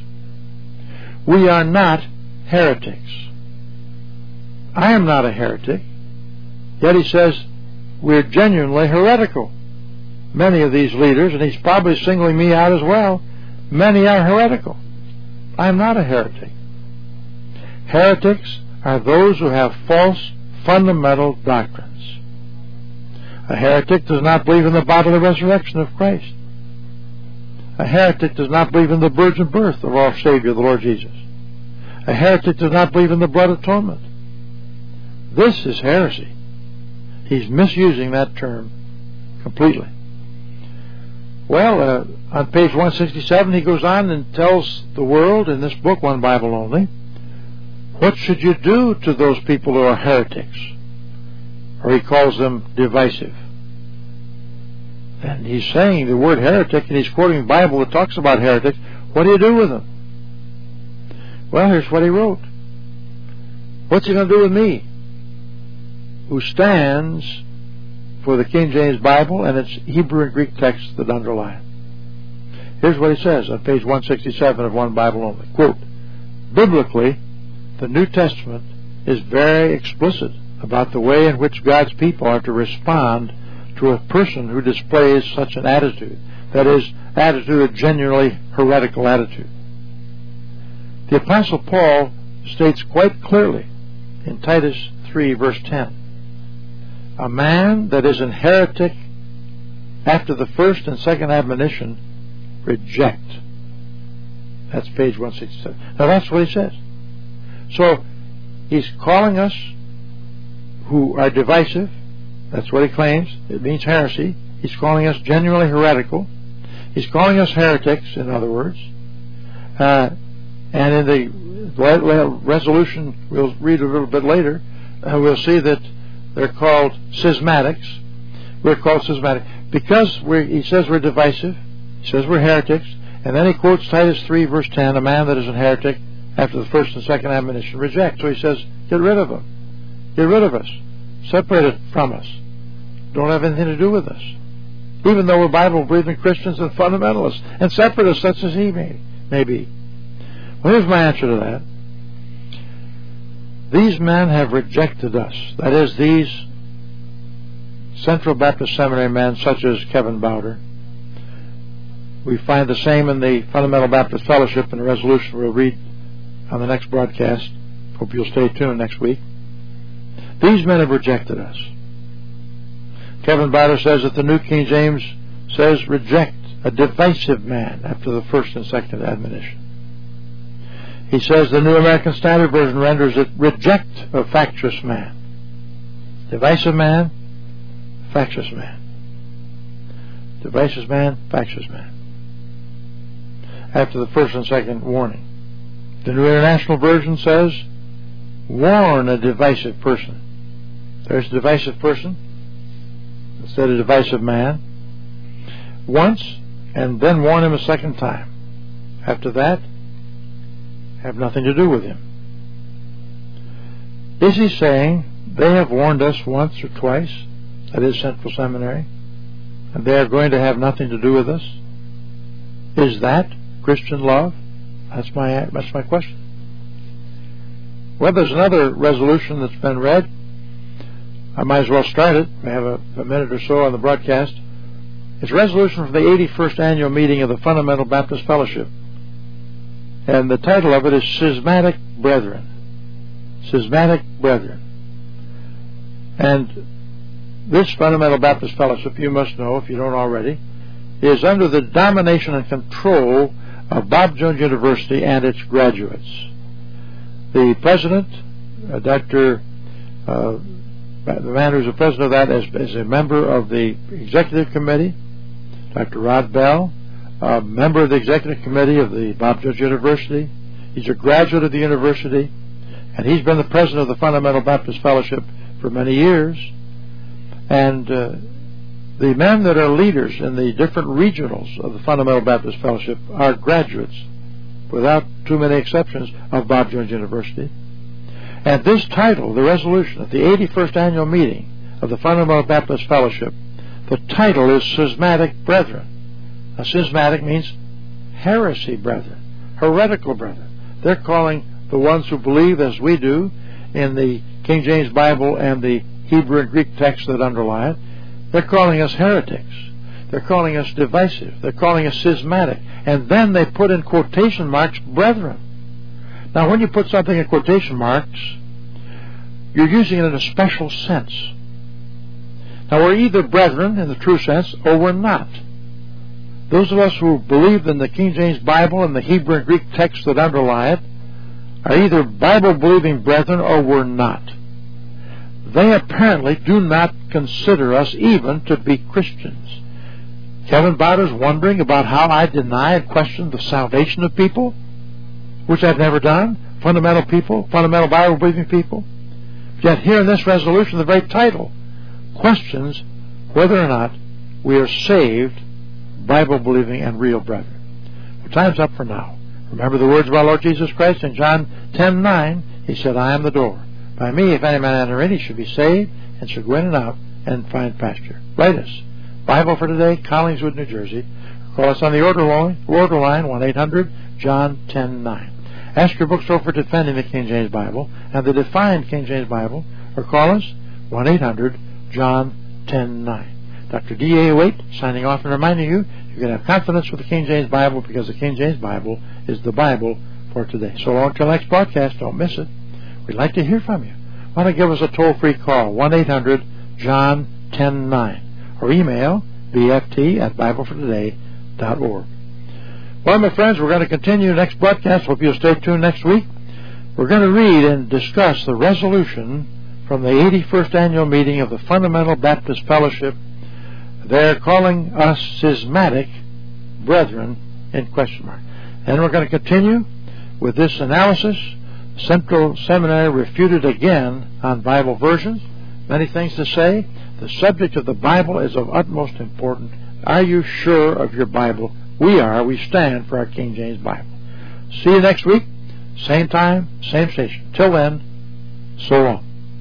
We are not heretics. I am not a heretic, yet he says we're genuinely heretical. Many of these leaders, and he's probably singling me out as well, many are heretical. I am not a heretic. Heretics are those who have false fundamental doctrines. A heretic does not believe in the bodily resurrection of Christ. A heretic does not believe in the virgin birth of our Savior, the Lord Jesus. A heretic does not believe in the blood atonement. This is heresy. He's misusing that term completely. Well, on page 167, he goes on and tells the world in this book, One Bible Only, what should you do to those people who are heretics? Or he calls them divisive. And he's saying the word heretic, and he's quoting the Bible that talks about heretics. What do you do with them? Well, here's what he wrote. What's he going to do with me, who stands for the King James Bible and its Hebrew and Greek texts that underlie it? Here's what he says on page 167 of One Bible Only. Quote, biblically, the New Testament is very explicit about the way in which God's people are to respond to a person who displays such an attitude. That is, attitude, a genuinely heretical attitude. The Apostle Paul states quite clearly in Titus 3, verse 10, a man that is an heretic after the first and second admonition, reject. That's page 167. Now that's what he says. So he's calling us who are divisive. That's what he claims. It means heresy. He's calling us genuinely heretical. He's calling us heretics, in other words. And in the resolution we'll read a little bit later, we'll see that they're called schismatics. We're called schismatic because he says we're divisive. He says we're heretics. And then he quotes Titus 3, verse 10, a man that is a heretic after the first and second admonition, reject. So he says, get rid of him. Get rid of us. Separate it from us. Don't have anything to do with us. Even though we're Bible-believing Christians and fundamentalists. And separate us such as he may be. Well, here's my answer to that. These men have rejected us. That is, these Central Baptist Seminary men such as Kevin Bowder. We find the same in the Fundamental Baptist Fellowship in the resolution we'll read on the next broadcast. Hope you'll stay tuned next week. These men have rejected us. Kevin Bowder says that the New King James says reject, a divisive man after the first and second admonition. He says the New American Standard Version renders it reject a factious man. Divisive man, factious man. Divisive man, factious man. After the first and second warning. The New International Version says warn a divisive person. There's a divisive person instead of divisive man. Once, and then warn him a second time. After that, have nothing to do with him. Is he saying they have warned us once or twice, that is Central Seminary, and they are going to have nothing to do with us? Is that Christian love? That's my question. Well, there's another resolution that's been read. I might as well start it. We have a minute or so on the broadcast. It's a resolution for the 81st annual meeting of the Fundamental Baptist Fellowship. And the title of it is Schismatic Brethren. Schismatic Brethren. And this Fundamental Baptist Fellowship, you must know if you don't already, is under the domination and control of Bob Jones University and its graduates. The president, the man who's the president of that is a member of the executive committee, Dr. Rod Bell, a member of the executive committee of the Bob Jones University. He's a graduate of the university, and he's been the president of the Fundamental Baptist Fellowship for many years. And the men that are leaders in the different regionals of the Fundamental Baptist Fellowship are graduates, without too many exceptions, of Bob Jones University. And this title, the resolution at the 81st annual meeting of the Fundamental Baptist Fellowship, the title is Schismatic Brethren. Now, schismatic means heresy brethren, heretical brethren. They're calling the ones who believe, as we do, in the King James Bible and the Hebrew and Greek texts that underlie it, they're calling us heretics. They're calling us divisive. They're calling us schismatic. And then they put in quotation marks, brethren. Now, when you put something in quotation marks, you're using it in a special sense. Now, we're either brethren in the true sense, or we're not. Those of us who believe in the King James Bible and the Hebrew and Greek texts that underlie it are either Bible-believing brethren, or we're not. They apparently do not consider us even to be Christians. Kevin Bowder's wondering about how I deny and question the salvation of people, which I've never done, fundamental people, fundamental Bible-believing people. Yet here in this resolution, the very title questions whether or not we are saved, Bible-believing, and real brethren. Well, time's up for now. Remember the words of our Lord Jesus Christ in John 10:9. He said, I am the door. By me, if any man enter in, he should be saved, and should go in and out and find pasture. Write us. Bible for Today, Collingswood, New Jersey. Call us on the order line, 1-800-JOHN-10-9. Ask your bookstore for Defending the King James Bible and the Defined King James Bible, or call us 1-800-JOHN-10-9. Dr. D.A. Waite signing off and reminding you can have confidence with the King James Bible, because the King James Bible is the Bible for today. So long till next broadcast. Don't miss it. We'd like to hear from you. Why don't give us a toll-free call, 1-800-JOHN-10-9, or email bft@BibleForToday.org. Well, my friends, we're going to continue next broadcast. Hope you'll stay tuned next week. We're going to read and discuss the resolution from the 81st annual meeting of the Fundamental Baptist Fellowship. They're calling us schismatic brethren in question mark. And we're going to continue with this analysis. Central Seminary refuted again on Bible versions. Many things to say. The subject of the Bible is of utmost importance. Are you sure of your Bible? We are. We stand for our King James Bible. See you next week. Same time, same station. Till then, so long.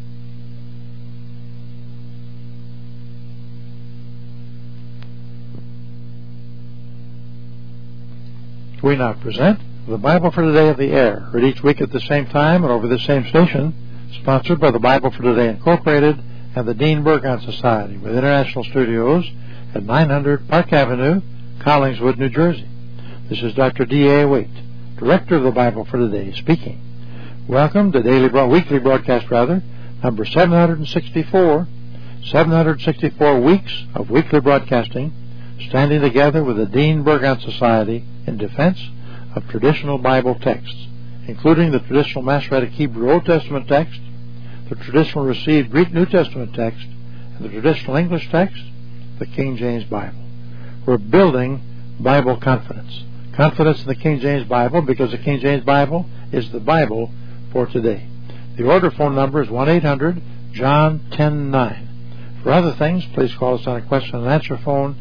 We now present the Bible for Today of the Air, heard each week at the same time and over the same station, sponsored by the Bible for Today Incorporated and the Dean Burgon Society, with international studios at 900 Park Avenue, Collingswood, New Jersey. This is Dr. D.A. Waite, Director of the Bible for Today, speaking. Welcome to weekly broadcast, number 764. 764 weeks of weekly broadcasting, standing together with the Dean Burgon Society in defense of traditional Bible texts, including the traditional Masoretic Hebrew Old Testament text, the traditional received Greek New Testament text, and the traditional English text, the King James Bible. We're building Bible confidence. Confidence in the King James Bible, because the King James Bible is the Bible for today. The order phone number is 1-800-JOHN-10-9. For other things, please call us on a question and answer phone,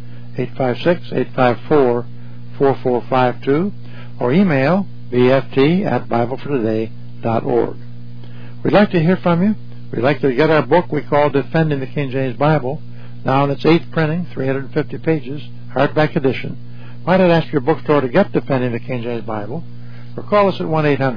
856-854-4452, or email bft@BibleForToday.org. We'd like to hear from you. We'd like to get our book we call Defending the King James Bible, now in its 8th printing, 350 pages, hardback edition, why not ask your bookstore to get Defending the King James Bible, or call us at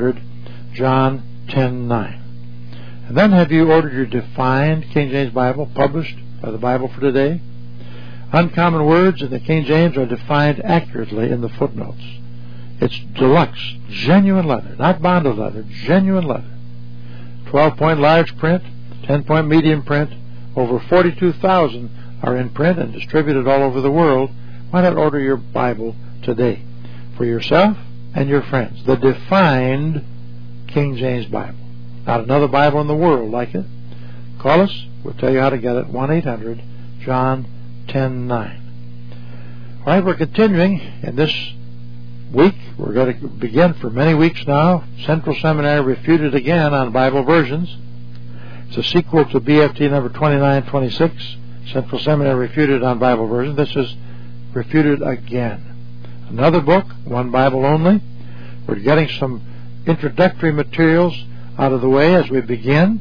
1-800-JOHN-10-9. And then have you ordered your Defined King James Bible, published by the Bible for Today? Uncommon words in the King James are defined accurately in the footnotes. It's deluxe, genuine leather, not bonded leather, genuine leather. 12-point large print, 10-point medium print, over 42,000 are in print and distributed all over the world. Why not order your Bible today for yourself and your friends? The Defined King James Bible. Not another Bible in the world like it. Call us. We'll tell you how to get it. 1-800-JOHN-10-9. All right, we're continuing in this week. We're going to begin for many weeks now. Central Seminary Refuted Again on Bible Versions. It's a sequel to BFT number 2926. Central Seminary Refuted on Bible Versions. This is Refuted Again. Another book, one Bible only. We're getting some introductory materials out of the way as we begin.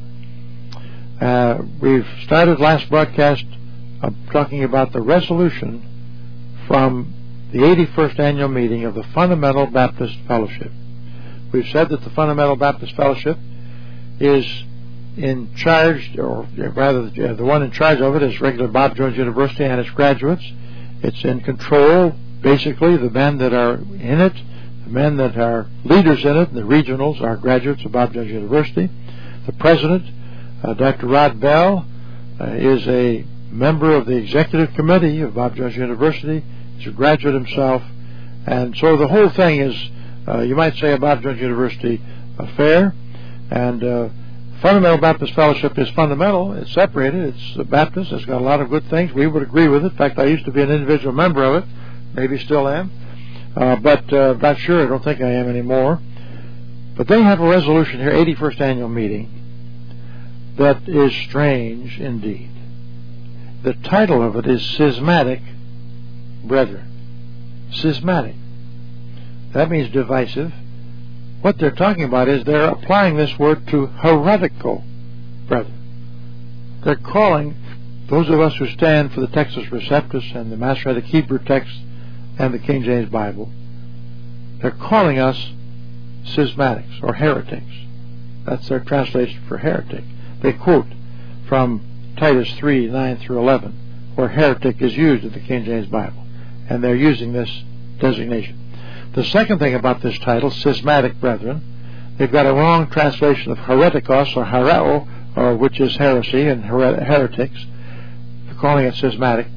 We've started last broadcast talking about the resolution from the 81st annual meeting of the Fundamental Baptist Fellowship. We've said that the Fundamental Baptist Fellowship is in charge, or rather the one in charge of it is regular Bob Jones University and its graduates. It's in control, basically, the men that are in it, the men that are leaders in it, and the regionals are graduates of Bob Jones University. The president, Dr. Rod Bell, is a member of the executive committee of Bob Jones University. He's a graduate himself. And so the whole thing is, you might say, a Bob Jones University affair. And Fundamental Baptist Fellowship is fundamental. It's separated. It's Baptist. It's got a lot of good things. We would agree with it. In fact, I used to be an individual member of it. Maybe still am. But not sure. I don't think I am anymore. But they have a resolution here, 81st annual meeting, that is strange indeed. The title of it is Schismatic Brethren. Schismatic. That means divisive. What they're talking about is they're applying this word to heretical brethren. They're calling those of us who stand for the Textus Receptus and the Masoretic Hebrew text and the King James Bible, they're calling us schismatics or heretics. That's their translation for heretic. They quote from Titus 3:9 through 11, where heretic is used in the King James Bible, and they're using this designation. The second thing about this title, Schismatic Brethren, they've got a wrong translation of heretikos or hereo, or which is heresy and heretics. They're calling it schismatic.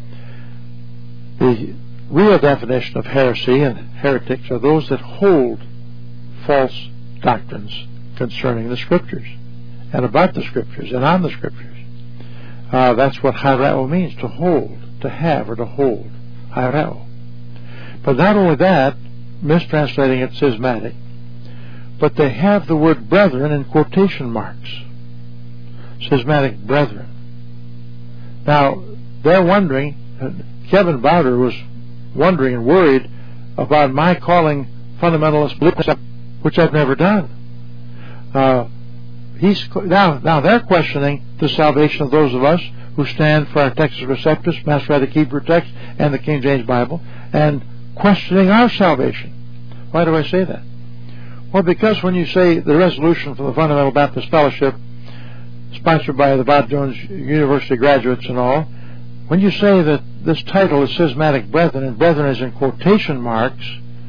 The real definition of heresy and heretics are those that hold false doctrines concerning the Scriptures and about the Scriptures and on the Scriptures. That's what hereo means, to hold, to have, or to hold. Hereo. But not only that, mistranslating it schismatic, but they have the word brethren in quotation marks. Schismatic brethren. Now, they're wondering, Kevin Bowder was wondering and worried about my calling fundamentalist beliefs, which I've never done. Now they're questioning the salvation of those of us who stand for our Textus Receptus, Masoretic Hebrew text, and the King James Bible, and questioning our salvation. Why do I say that? Well, because when you say the resolution from the Fundamental Baptist Fellowship, sponsored by the Bob Jones University graduates and all, when you say that this title is Schismatic Brethren, and brethren is in quotation marks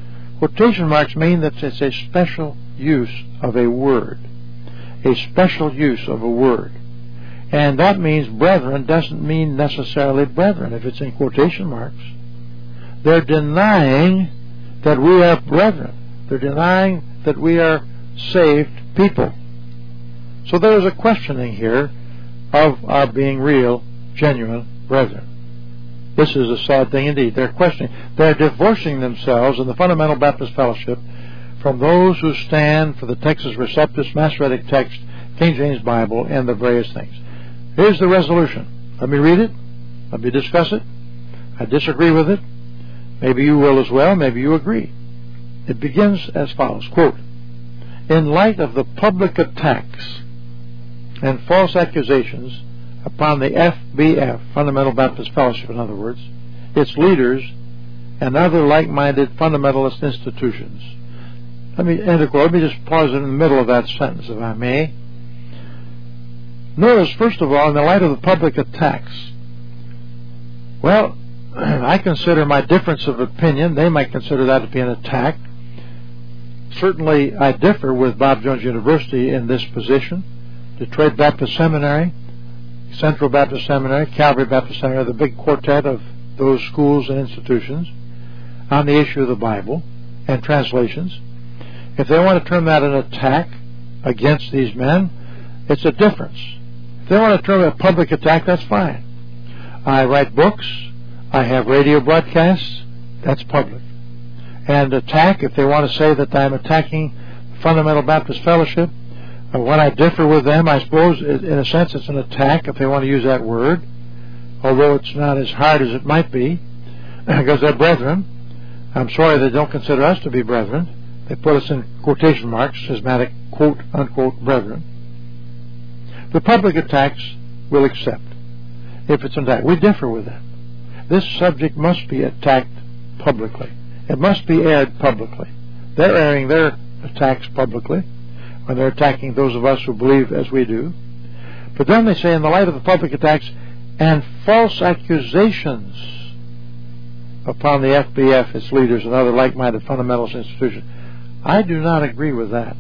mean that it's a special use of a word. A special use of a word. And that means brethren doesn't mean necessarily brethren if it's in quotation marks. They're denying that we are brethren. They're denying that we are saved people. So there is a questioning here of our being real, genuine brethren. This is a sad thing indeed. They're questioning. They're divorcing themselves in the Fundamental Baptist Fellowship from those who stand for the Textus Receptus, Masoretic text, King James Bible, and the various things. Here's the resolution. Let me read it. Let me discuss it. I disagree with it. Maybe you will as well. Maybe you agree. It begins as follows, quote, in light of the public attacks and false accusations upon the FBF, Fundamental Baptist Fellowship in other words, its leaders, and other like-minded fundamentalist institutions. Let me end the quote. Let me just pause in the middle of that sentence, if I may. Notice, first of all, in the light of the public attacks, well, I consider my difference of opinion, they might consider that to be an attack. Certainly, I differ with Bob Jones University in this position. Detroit Baptist Seminary, Central Baptist Seminary, Calvary Baptist Seminary, the big quartet of those schools and institutions on the issue of the Bible and translations. If they want to term that an attack against these men, it's a difference. If they want to term it a public attack, that's fine. I write books, I have radio broadcasts, that's public. And attack, if they want to say that I'm attacking Fundamental Baptist Fellowship, when I differ with them, I suppose, in a sense, it's an attack, if they want to use that word, although it's not as hard as it might be, because they're brethren. I'm sorry they don't consider us to be brethren. They put us in quotation marks, schismatic, quote-unquote, brethren. The public attacks we'll accept, if it's an attack. We differ with them. This subject must be attacked publicly. It must be aired publicly. They're airing their attacks publicly when they're attacking those of us who believe as we do. But then they say, in the light of the public attacks and false accusations upon the FBF, its leaders, and other like-minded fundamentalist institutions, I do not agree with that.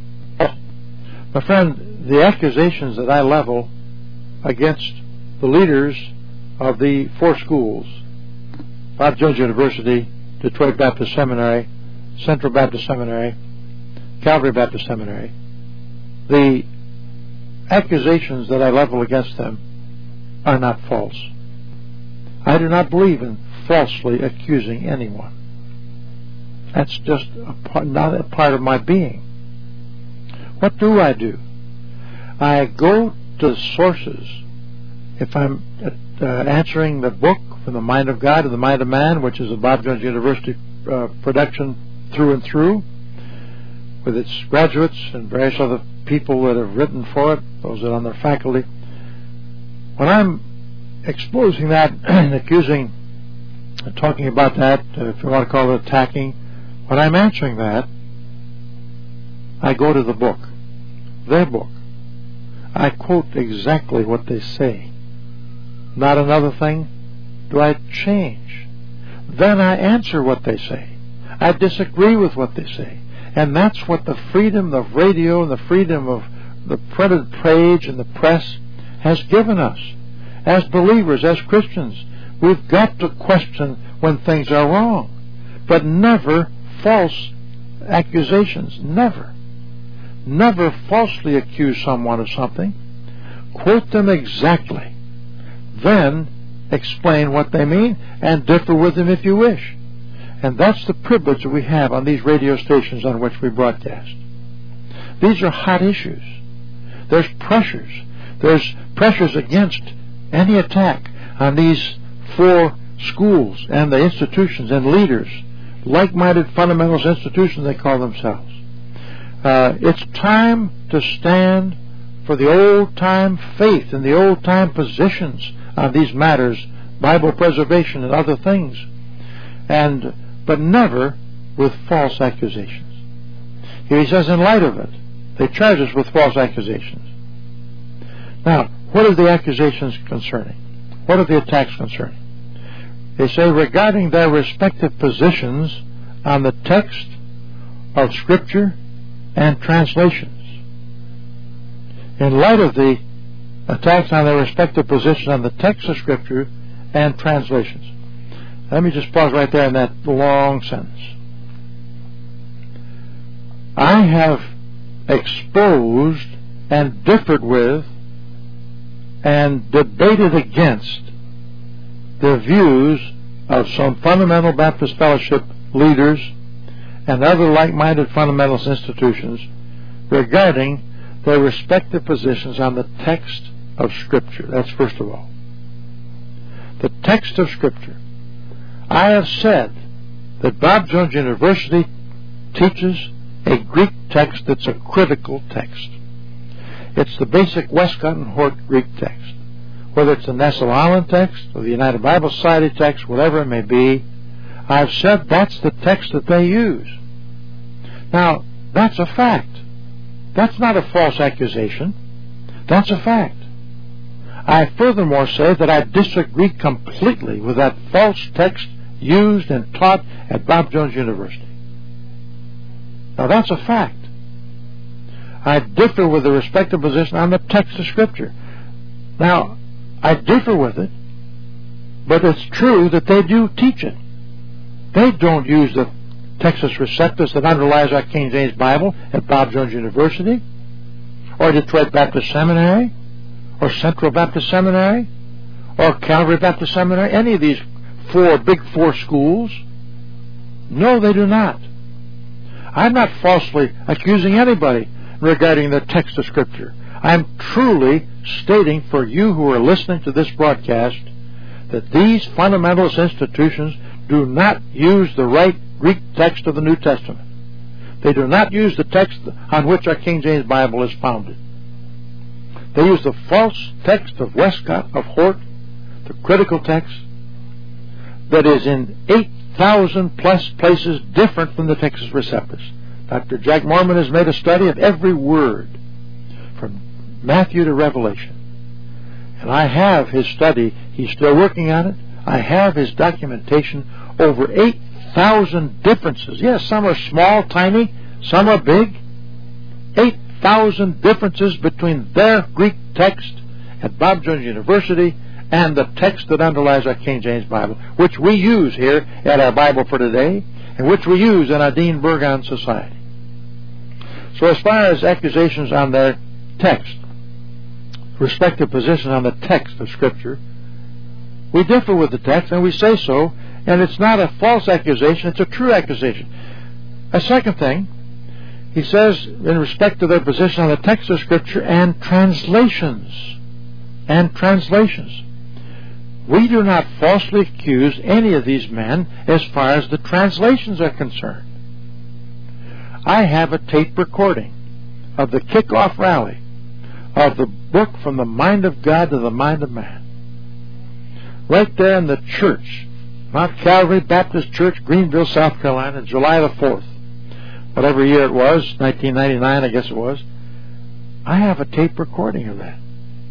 My friend, the accusations that I level against the leaders of the four schools, Bob Jones University, Detroit Baptist Seminary, Central Baptist Seminary, Calvary Baptist Seminary, the accusations that I level against them are not false. I do not believe in falsely accusing anyone. That's just not a part of my being. What do? I go to sources. If I'm answering the book From the Mind of God to the Mind of Man, which is a Bob Jones University production through and through, with its graduates and various other people that have written for it, those that are on their faculty, when I'm exposing that and accusing, talking about that, if you want to call it attacking, when I'm answering that, I go to the book, their book. I quote exactly what they say. Not another thing do I change. Then I answer what they say. I disagree with what they say. And that's what the freedom of radio and the freedom of the printed page and the press has given us. As believers, as Christians, we've got to question when things are wrong. But never false accusations. Never. Never falsely accuse someone of something. Quote them exactly. Then explain what they mean and differ with them if you wish. And that's the privilege that we have on these radio stations on which we broadcast. These are hot issues. There's pressures. There's pressures against any attack on these four schools and the institutions and leaders, like-minded fundamentalist institutions they call themselves. It's time to stand for the old-time faith and the old-time positions on these matters, Bible preservation and other things, but never with false accusations. Here he says, in light of it, they charge us with false accusations. Now, what are the accusations concerning? What are the attacks concerning? They say, regarding their respective positions on the text of Scripture and translations. In light of the attacks on their respective positions on the text of Scripture and translations. Let me just pause right there in that long sentence. I have exposed and differed with and debated against the views of some fundamental Baptist Fellowship leaders and other like-minded fundamentalist institutions regarding their respective positions on the text of Scripture. That's first of all. The text of Scripture. I have said that Bob Jones University teaches a Greek text that's a critical text. It's the basic Westcott and Hort Greek text. Whether it's the Nestle-Aland text or the United Bible Society text, whatever it may be, I've said that's the text that they use. Now, that's a fact. That's not a false accusation. That's a fact. I furthermore say that I disagree completely with that false text used and taught at Bob Jones University. Now, that's a fact. I differ with the respective position on the text of Scripture. Now, I differ with it, but it's true that they do teach it. They don't use the Textus Receptus that underlies our King James Bible at Bob Jones University, or Detroit Baptist Seminary, or Central Baptist Seminary, or Calvary Baptist Seminary, any of these big four schools. No, they do not. I'm not falsely accusing anybody regarding the text of Scripture. I'm truly stating for you who are listening to this broadcast that these fundamentalist institutions do not use the right Greek text of the New Testament. They do not use the text on which our King James Bible is founded. They use the false text of Westcott, of Hort, the critical text that is in 8,000 plus places different from the Textus Receptus. Dr. Jack Mormon has made a study of every word from Matthew to Revelation. And I have his study. He's still working on it. I have his documentation. Over 8,000 differences. Yes, some are small, tiny. Some are big. 8,000 differences between their Greek text at Bob Jones University and the text that underlies our King James Bible, which we use here at our Bible for Today, and which we use in our Dean Burgon Society. So as far as accusations on their text, respective positions on the text of Scripture, we differ with the text, and we say so, and it's not a false accusation, it's a true accusation. A second thing, he says, in respect to their position on the text of Scripture and translations. We do not falsely accuse any of these men as far as the translations are concerned. I have a tape recording of the kickoff rally of the book From the Mind of God to the Mind of Man. Right there in the church, Mount Calvary Baptist Church, Greenville, South Carolina, July the 4th. Whatever year it was, 1999 I guess it was. I have a tape recording of that.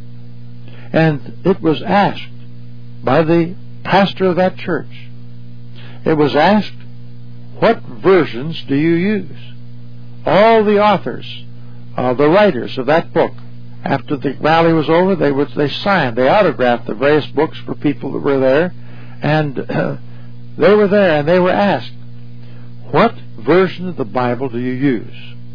And it was asked by the pastor of that church. It was asked, what versions do you use? All the authors, the writers of that book, after the rally was over, they signed, they autographed the various books for people that were there, and they were there and they were asked, what version of the Bible do you use?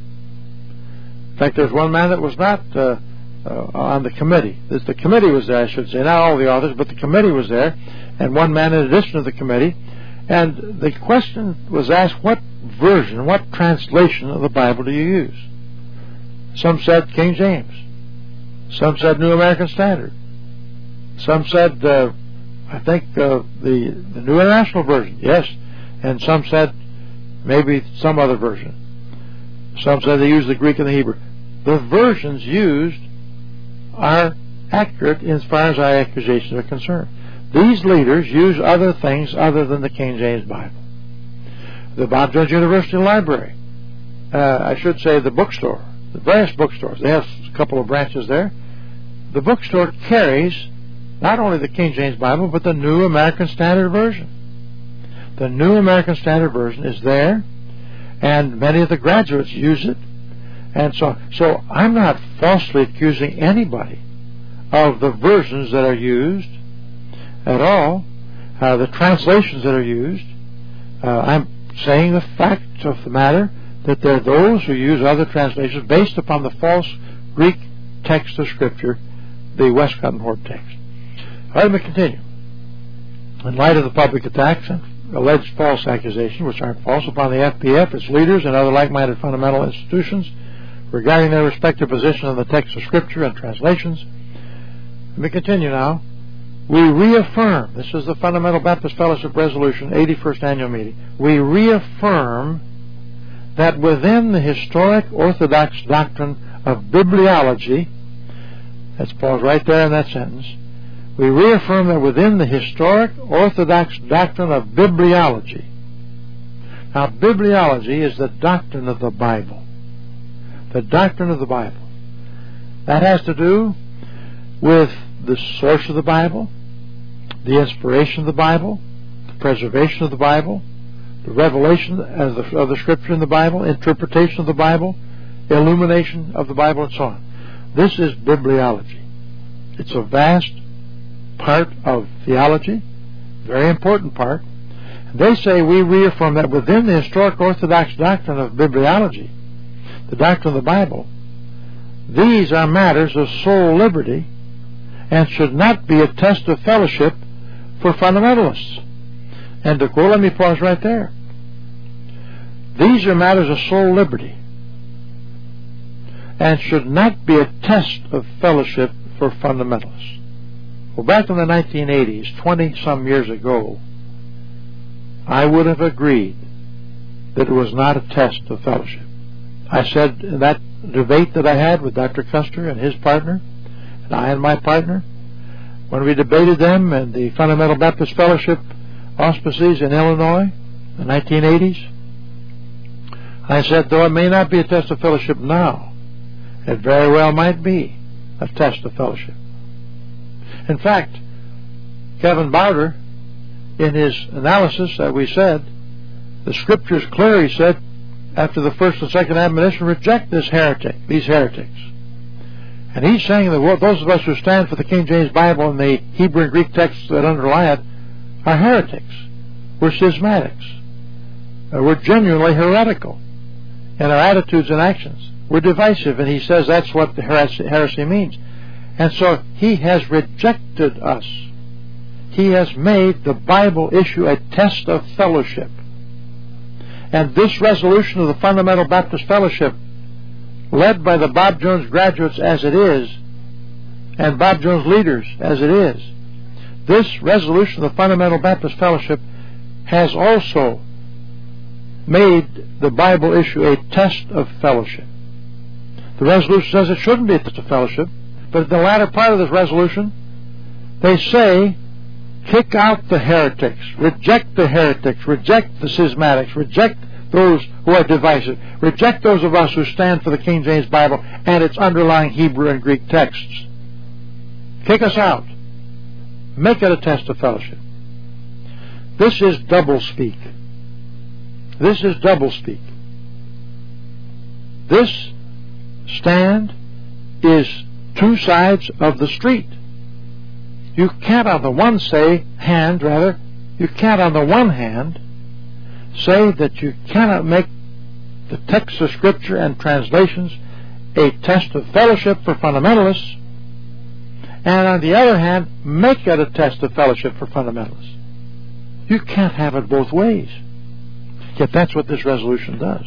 In fact, there's one man that was not on the committee. The committee was there, I should say, not all the authors, but the committee was there, and one man in addition to the committee, and the question was asked, what version, what translation of the Bible do you use? Some said King James. Some said New American Standard. Some said, I think, the New International Version, yes, and some said maybe some other version. Some said they used the Greek and the Hebrew. The versions used are accurate as far as our accusations are concerned. These leaders use other things other than the King James Bible. The Bob Jones University Library, I should say the bookstore, the various bookstores, they have a couple of branches there. The bookstore carries not only the King James Bible, but the New American Standard Version. The New American Standard Version is there, and many of the graduates use it. And so I'm not falsely accusing anybody of the versions that are used at all, the translations that are used. I'm saying the fact of the matter that there are those who use other translations based upon the false Greek text of Scripture, the Westcott and Hort text. Let me continue. In light of the public attacks and alleged false accusations, which aren't false, upon the FPF, its leaders, and other like-minded fundamental institutions regarding their respective position on the text of Scripture and translations, let me continue now. We reaffirm, this is the Fundamental Baptist Fellowship Resolution, 81st Annual Meeting, we reaffirm that within the historic Orthodox doctrine of bibliology, let's pause right there in that sentence, we reaffirm that within the historic Orthodox doctrine of bibliology, Now, bibliology is the doctrine of the Bible. The doctrine of the Bible. That has to do with the source of the Bible, the inspiration of the Bible, the preservation of the Bible, the revelation of the Scripture in the Bible, interpretation of the Bible, illumination of the Bible, and so on. This is bibliology. It's a vast part of theology, very important part. They say we reaffirm that within the historic Orthodox doctrine of bibliology, the doctrine of the Bible, these are matters of soul liberty and should not be a test of fellowship for fundamentalists. And to quote, let me pause right there. These are matters of soul liberty and should not be a test of fellowship for fundamentalists. Well, back in the 1980s, 20-some years ago, I would have agreed that it was not a test of fellowship. I said in that debate that I had with Dr. Custer and his partner, and I and my partner, when we debated them in the Fundamental Baptist Fellowship auspices in Illinois in the 1980s, I said, though it may not be a test of fellowship now, it very well might be a test of fellowship. In fact, Kevin Bowder, in his analysis that we said, the Scripture is clear, he said, after the first and second admonition, reject these heretics. And he's saying that those of us who stand for the King James Bible and the Hebrew and Greek texts that underlie it are heretics. We're schismatics. We're genuinely heretical in our attitudes and actions. We're divisive, and he says that's what the heresy means. And so he has rejected us. He has made the Bible issue a test of fellowship. And this resolution of the Fundamental Baptist Fellowship, led by the Bob Jones graduates as it is, and Bob Jones leaders as it is, this resolution of the Fundamental Baptist Fellowship has also made the Bible issue a test of fellowship. The resolution says it shouldn't be a test of fellowship, but in the latter part of this resolution, they say, kick out the heretics, reject the schismatics, reject those who are divisive, reject those of us who stand for the King James Bible and its underlying Hebrew and Greek texts. Kick us out. Make it a test of fellowship. This is doublespeak. This is doublespeak. This stand is two sides of the street. You can't on the one hand say that you cannot make the text of Scripture and translations a test of fellowship for fundamentalists, and on the other hand, make it a test of fellowship for fundamentalists. You can't have it both ways. Yet that's what this resolution does.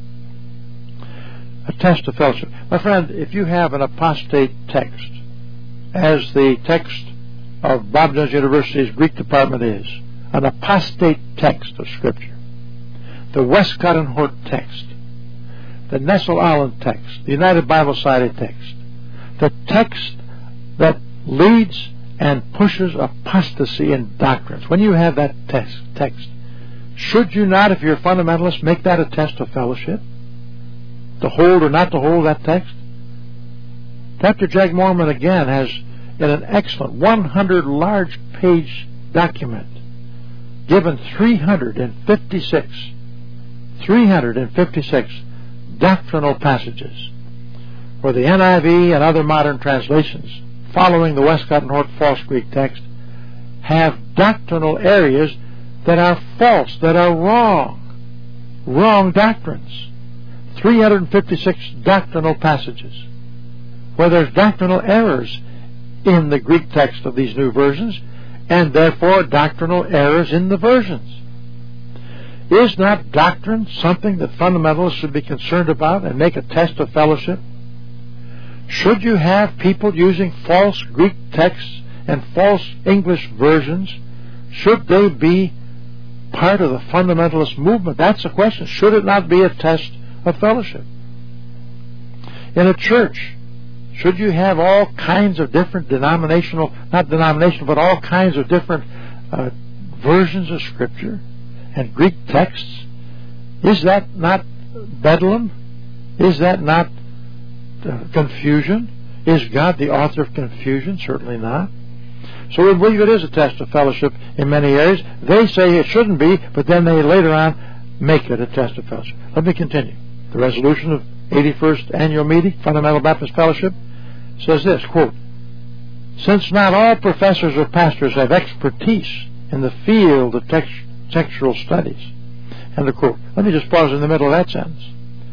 A test of fellowship. My friend, if you have an apostate text, as the text of Bob Jones University's Greek department is, an apostate text of Scripture, the Westcott and Hort text, the Nestle-Aland text, the United Bible Society text, the text that leads and pushes apostasy in doctrines. When you have that text, should you not, if you're a fundamentalist, make that a test of fellowship? To hold or not to hold that text? Dr. Jack Moorman again has, in an excellent 100 large page document, given 356 doctrinal passages where the NIV and other modern translations following the Westcott and Hort false Greek text have doctrinal areas that are false, that are wrong doctrines. 356 doctrinal passages where there's doctrinal errors in the Greek text of these new versions, and therefore doctrinal errors in the versions. Is not doctrine something that fundamentalists should be concerned about and make a test of fellowship? Should you have people using false Greek texts and false English versions? Should they be part of the fundamentalist movement? That's the question. Should it not be a test of fellowship? In a church, should you have all kinds of different but all kinds of different versions of Scripture and Greek texts Is that not bedlam? Is that not confusion? Is God the author of confusion? Certainly not. So we believe it is a test of fellowship in many areas. They say it shouldn't be, but then they later on make it a test of fellowship. Let me continue. The resolution of 81st Annual Meeting, Fundamental Baptist Fellowship, says this, quote, "Since not all professors or pastors have expertise in the field of textual studies," end of quote. Let me just pause in the middle of that sentence.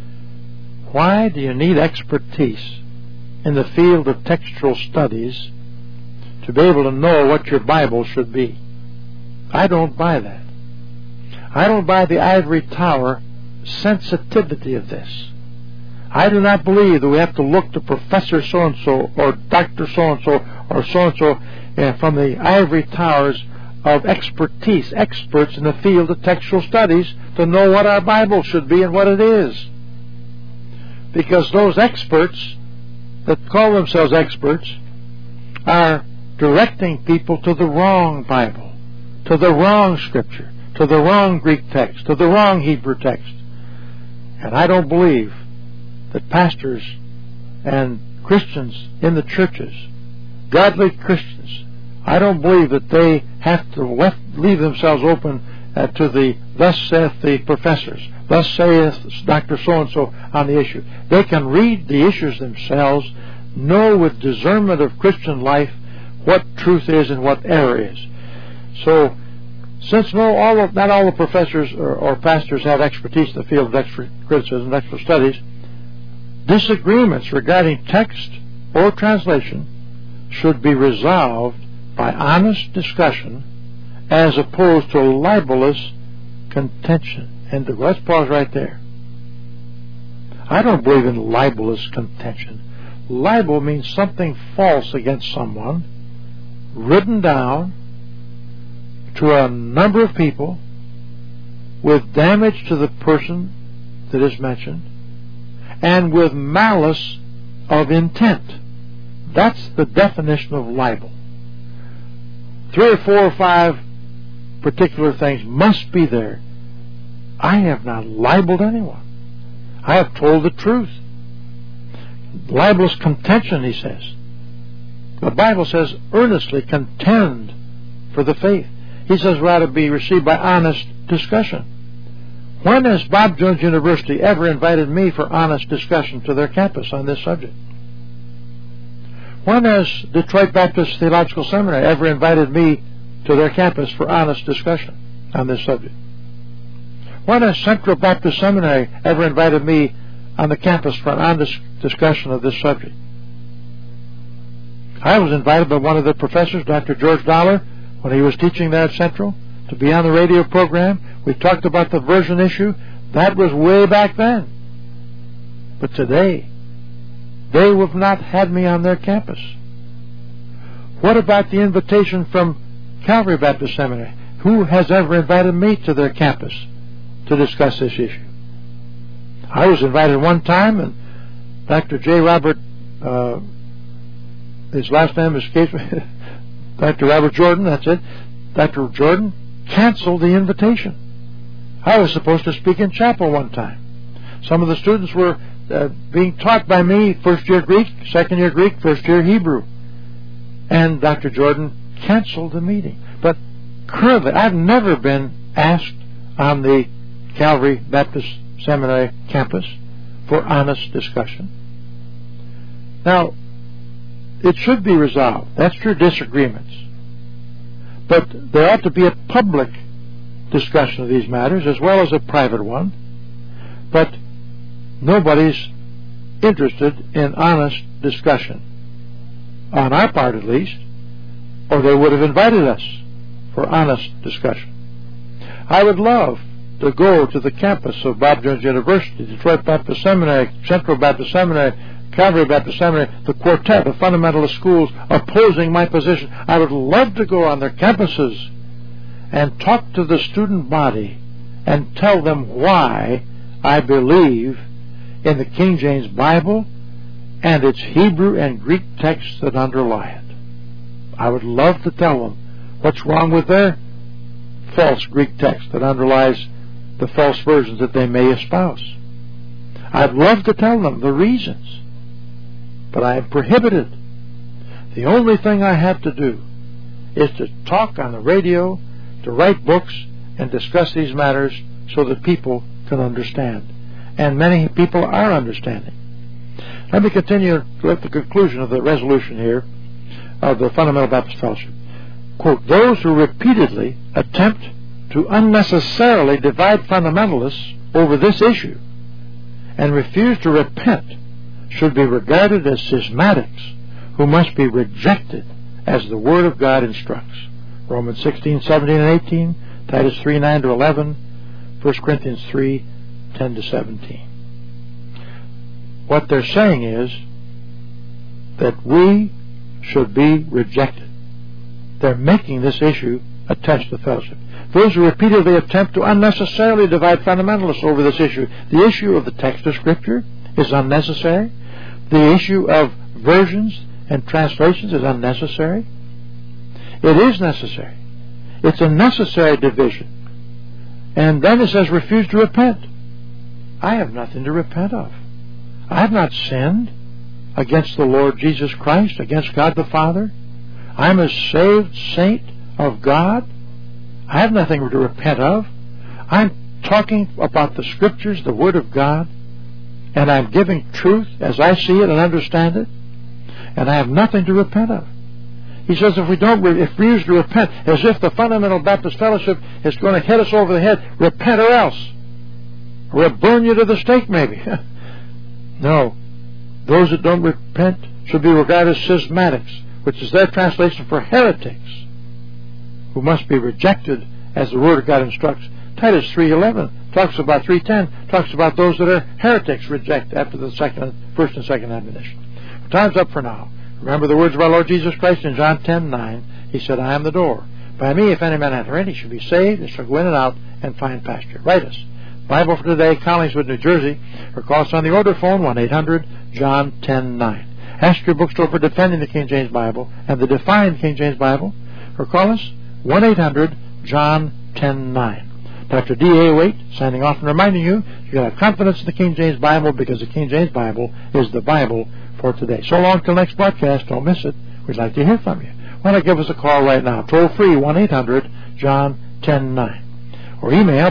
Why do you need expertise in the field of textual studies to be able to know what your Bible should be? I don't buy that. I don't buy the ivory tower sensitivity of this. I do not believe that we have to look to Professor so-and-so or Dr. so-and-so or so-and-so from the ivory towers of expertise, experts in the field of textual studies, to know what our Bible should be and what it is. Because those experts that call themselves experts are directing people to the wrong Bible, to the wrong Scripture, to the wrong Greek text, to the wrong Hebrew text. And I don't believe that pastors and Christians in the churches, godly Christians, I don't believe that they have to leave themselves open to the thus saith the professors, thus saith Dr. So-and-so on the issue. They can read the issues themselves, know with discernment of Christian life what truth is and what error is. So, since not all the professors or pastors have expertise in the field of criticism, textual studies, disagreements regarding text or translation should be resolved by honest discussion as opposed to libelous contention. And let's pause right there. I don't believe in libelous contention. Libel means something false against someone, written down to a number of people with damage to the person that is mentioned and with malice of intent. That's the definition of libel. 3 or 4 or 5 particular things must be there. I have not libeled anyone. I have told the truth. Libelous contention, he says. The Bible says, earnestly contend for the faith. He says, rather be received by honest discussion. When has Bob Jones University ever invited me for honest discussion to their campus on this subject? When has Detroit Baptist Theological Seminary ever invited me to their campus for honest discussion on this subject? When has Central Baptist Seminary ever invited me on the campus for an honest discussion of this subject? I was invited by one of the professors, Dr. George Dollar, when he was teaching there at Central, to be on the radio program. We talked about the version issue. That was way back then. But today, they have not had me on their campus. What about the invitation from Calvary Baptist Seminary? Who has ever invited me to their campus to discuss this issue? I was invited one time, and Dr. J. Robert, his last name escapes me, Dr. Robert Jordan, that's it. Dr. Jordan canceled the invitation. I was supposed to speak in chapel one time. Some of the students were being taught by me first year Greek, second year Greek, first year Hebrew. And Dr. Jordan canceled the meeting. But currently, I've never been asked on the Calvary Baptist Seminary campus for honest discussion. Now, it should be resolved. That's true, disagreements. But there ought to be a public discussion of these matters as well as a private one. But nobody's interested in honest discussion, on our part at least, or they would have invited us for honest discussion. I would love to go to the campus of Bob Jones University, Detroit Baptist Seminary, Central Baptist Seminary, Calvary Baptist Seminary, the quartet of fundamentalist schools opposing my position. I would love to go on their campuses and talk to the student body and tell them why I believe in the King James Bible and its Hebrew and Greek texts that underlie it. I would love to tell them what's wrong with their false Greek text that underlies the false versions that they may espouse. I'd love to tell them the reasons, but I am prohibited. The only thing I have to do is to talk on the radio, to write books, and discuss these matters so that people can understand. And many people are understanding. Let me continue with the conclusion of the resolution here of the Fundamental Baptist Fellowship. Quote, those who repeatedly attempt to unnecessarily divide fundamentalists over this issue and refuse to repent should be regarded as schismatics who must be rejected as the Word of God instructs. Romans 16, 17, and 18, Titus 3, 9 to 11, 1 Corinthians 3, 10 to 17. What they're saying is that we should be rejected. They're making this issue a test of fellowship. Those who repeatedly attempt to unnecessarily divide fundamentalists over this issue. The issue of the text of Scripture is unnecessary. The issue of versions and translations is unnecessary. It is necessary. It's a necessary division. And then it says, refuse to repent. I have nothing to repent of. I have not sinned against the Lord Jesus Christ, against God the Father. I'm a saved saint of God. I have nothing to repent of. I'm talking about the Scriptures, the Word of God, and I'm giving truth as I see it and understand it, and I have nothing to repent of. He says if we refuse to repent, as if the Fundamental Baptist Fellowship is going to hit us over the head, repent or else. Or we'll burn you to the stake maybe. No. Those that don't repent should be regarded as schismatics, which is their translation for heretics, who must be rejected as the Word of God instructs. Titus 3:11 talks about 3:10 talks about those that are heretics reject after the first and second admonition. Time's up for now. Remember the words of our Lord Jesus Christ in John 10:9. He said, I am the door. By me, if any man enter in, he shall be saved, and shall go in and out and find pasture. Write us. Bible for Today, Collingswood, New Jersey, or call us on the order phone, 1-800-JOHN 10-9. Ask your bookstore for Defending the King James Bible and the Defying King James Bible, or call us 1-800-JOHN 10-9. Dr. D.A. Waite signing off and reminding you can have confidence in the King James Bible because the King James Bible is the Bible for today. So long till next broadcast. Don't miss it. We'd like to hear from you. Why not give us a call right now? Toll free, 1-800-JOHN 10-9. Or email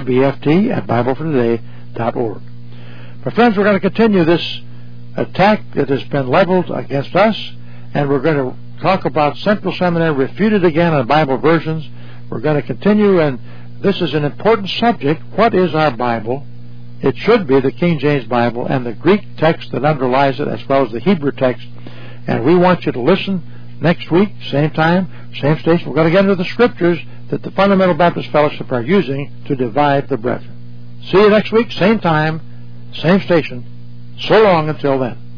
bft@BibleForToday.org. My friends, we're going to continue this attack that has been leveled against us, and we're going to talk about Central Seminary refuted again on Bible versions. We're going to continue, and this is an important subject. What is our Bible? It should be the King James Bible and the Greek text that underlies it, as well as the Hebrew text. And we want you to listen next week, same time, same station. We're going to get into the Scriptures that the Fundamental Baptist Fellowship are using to divide the brethren. See you next week, same time, same station. So long until then.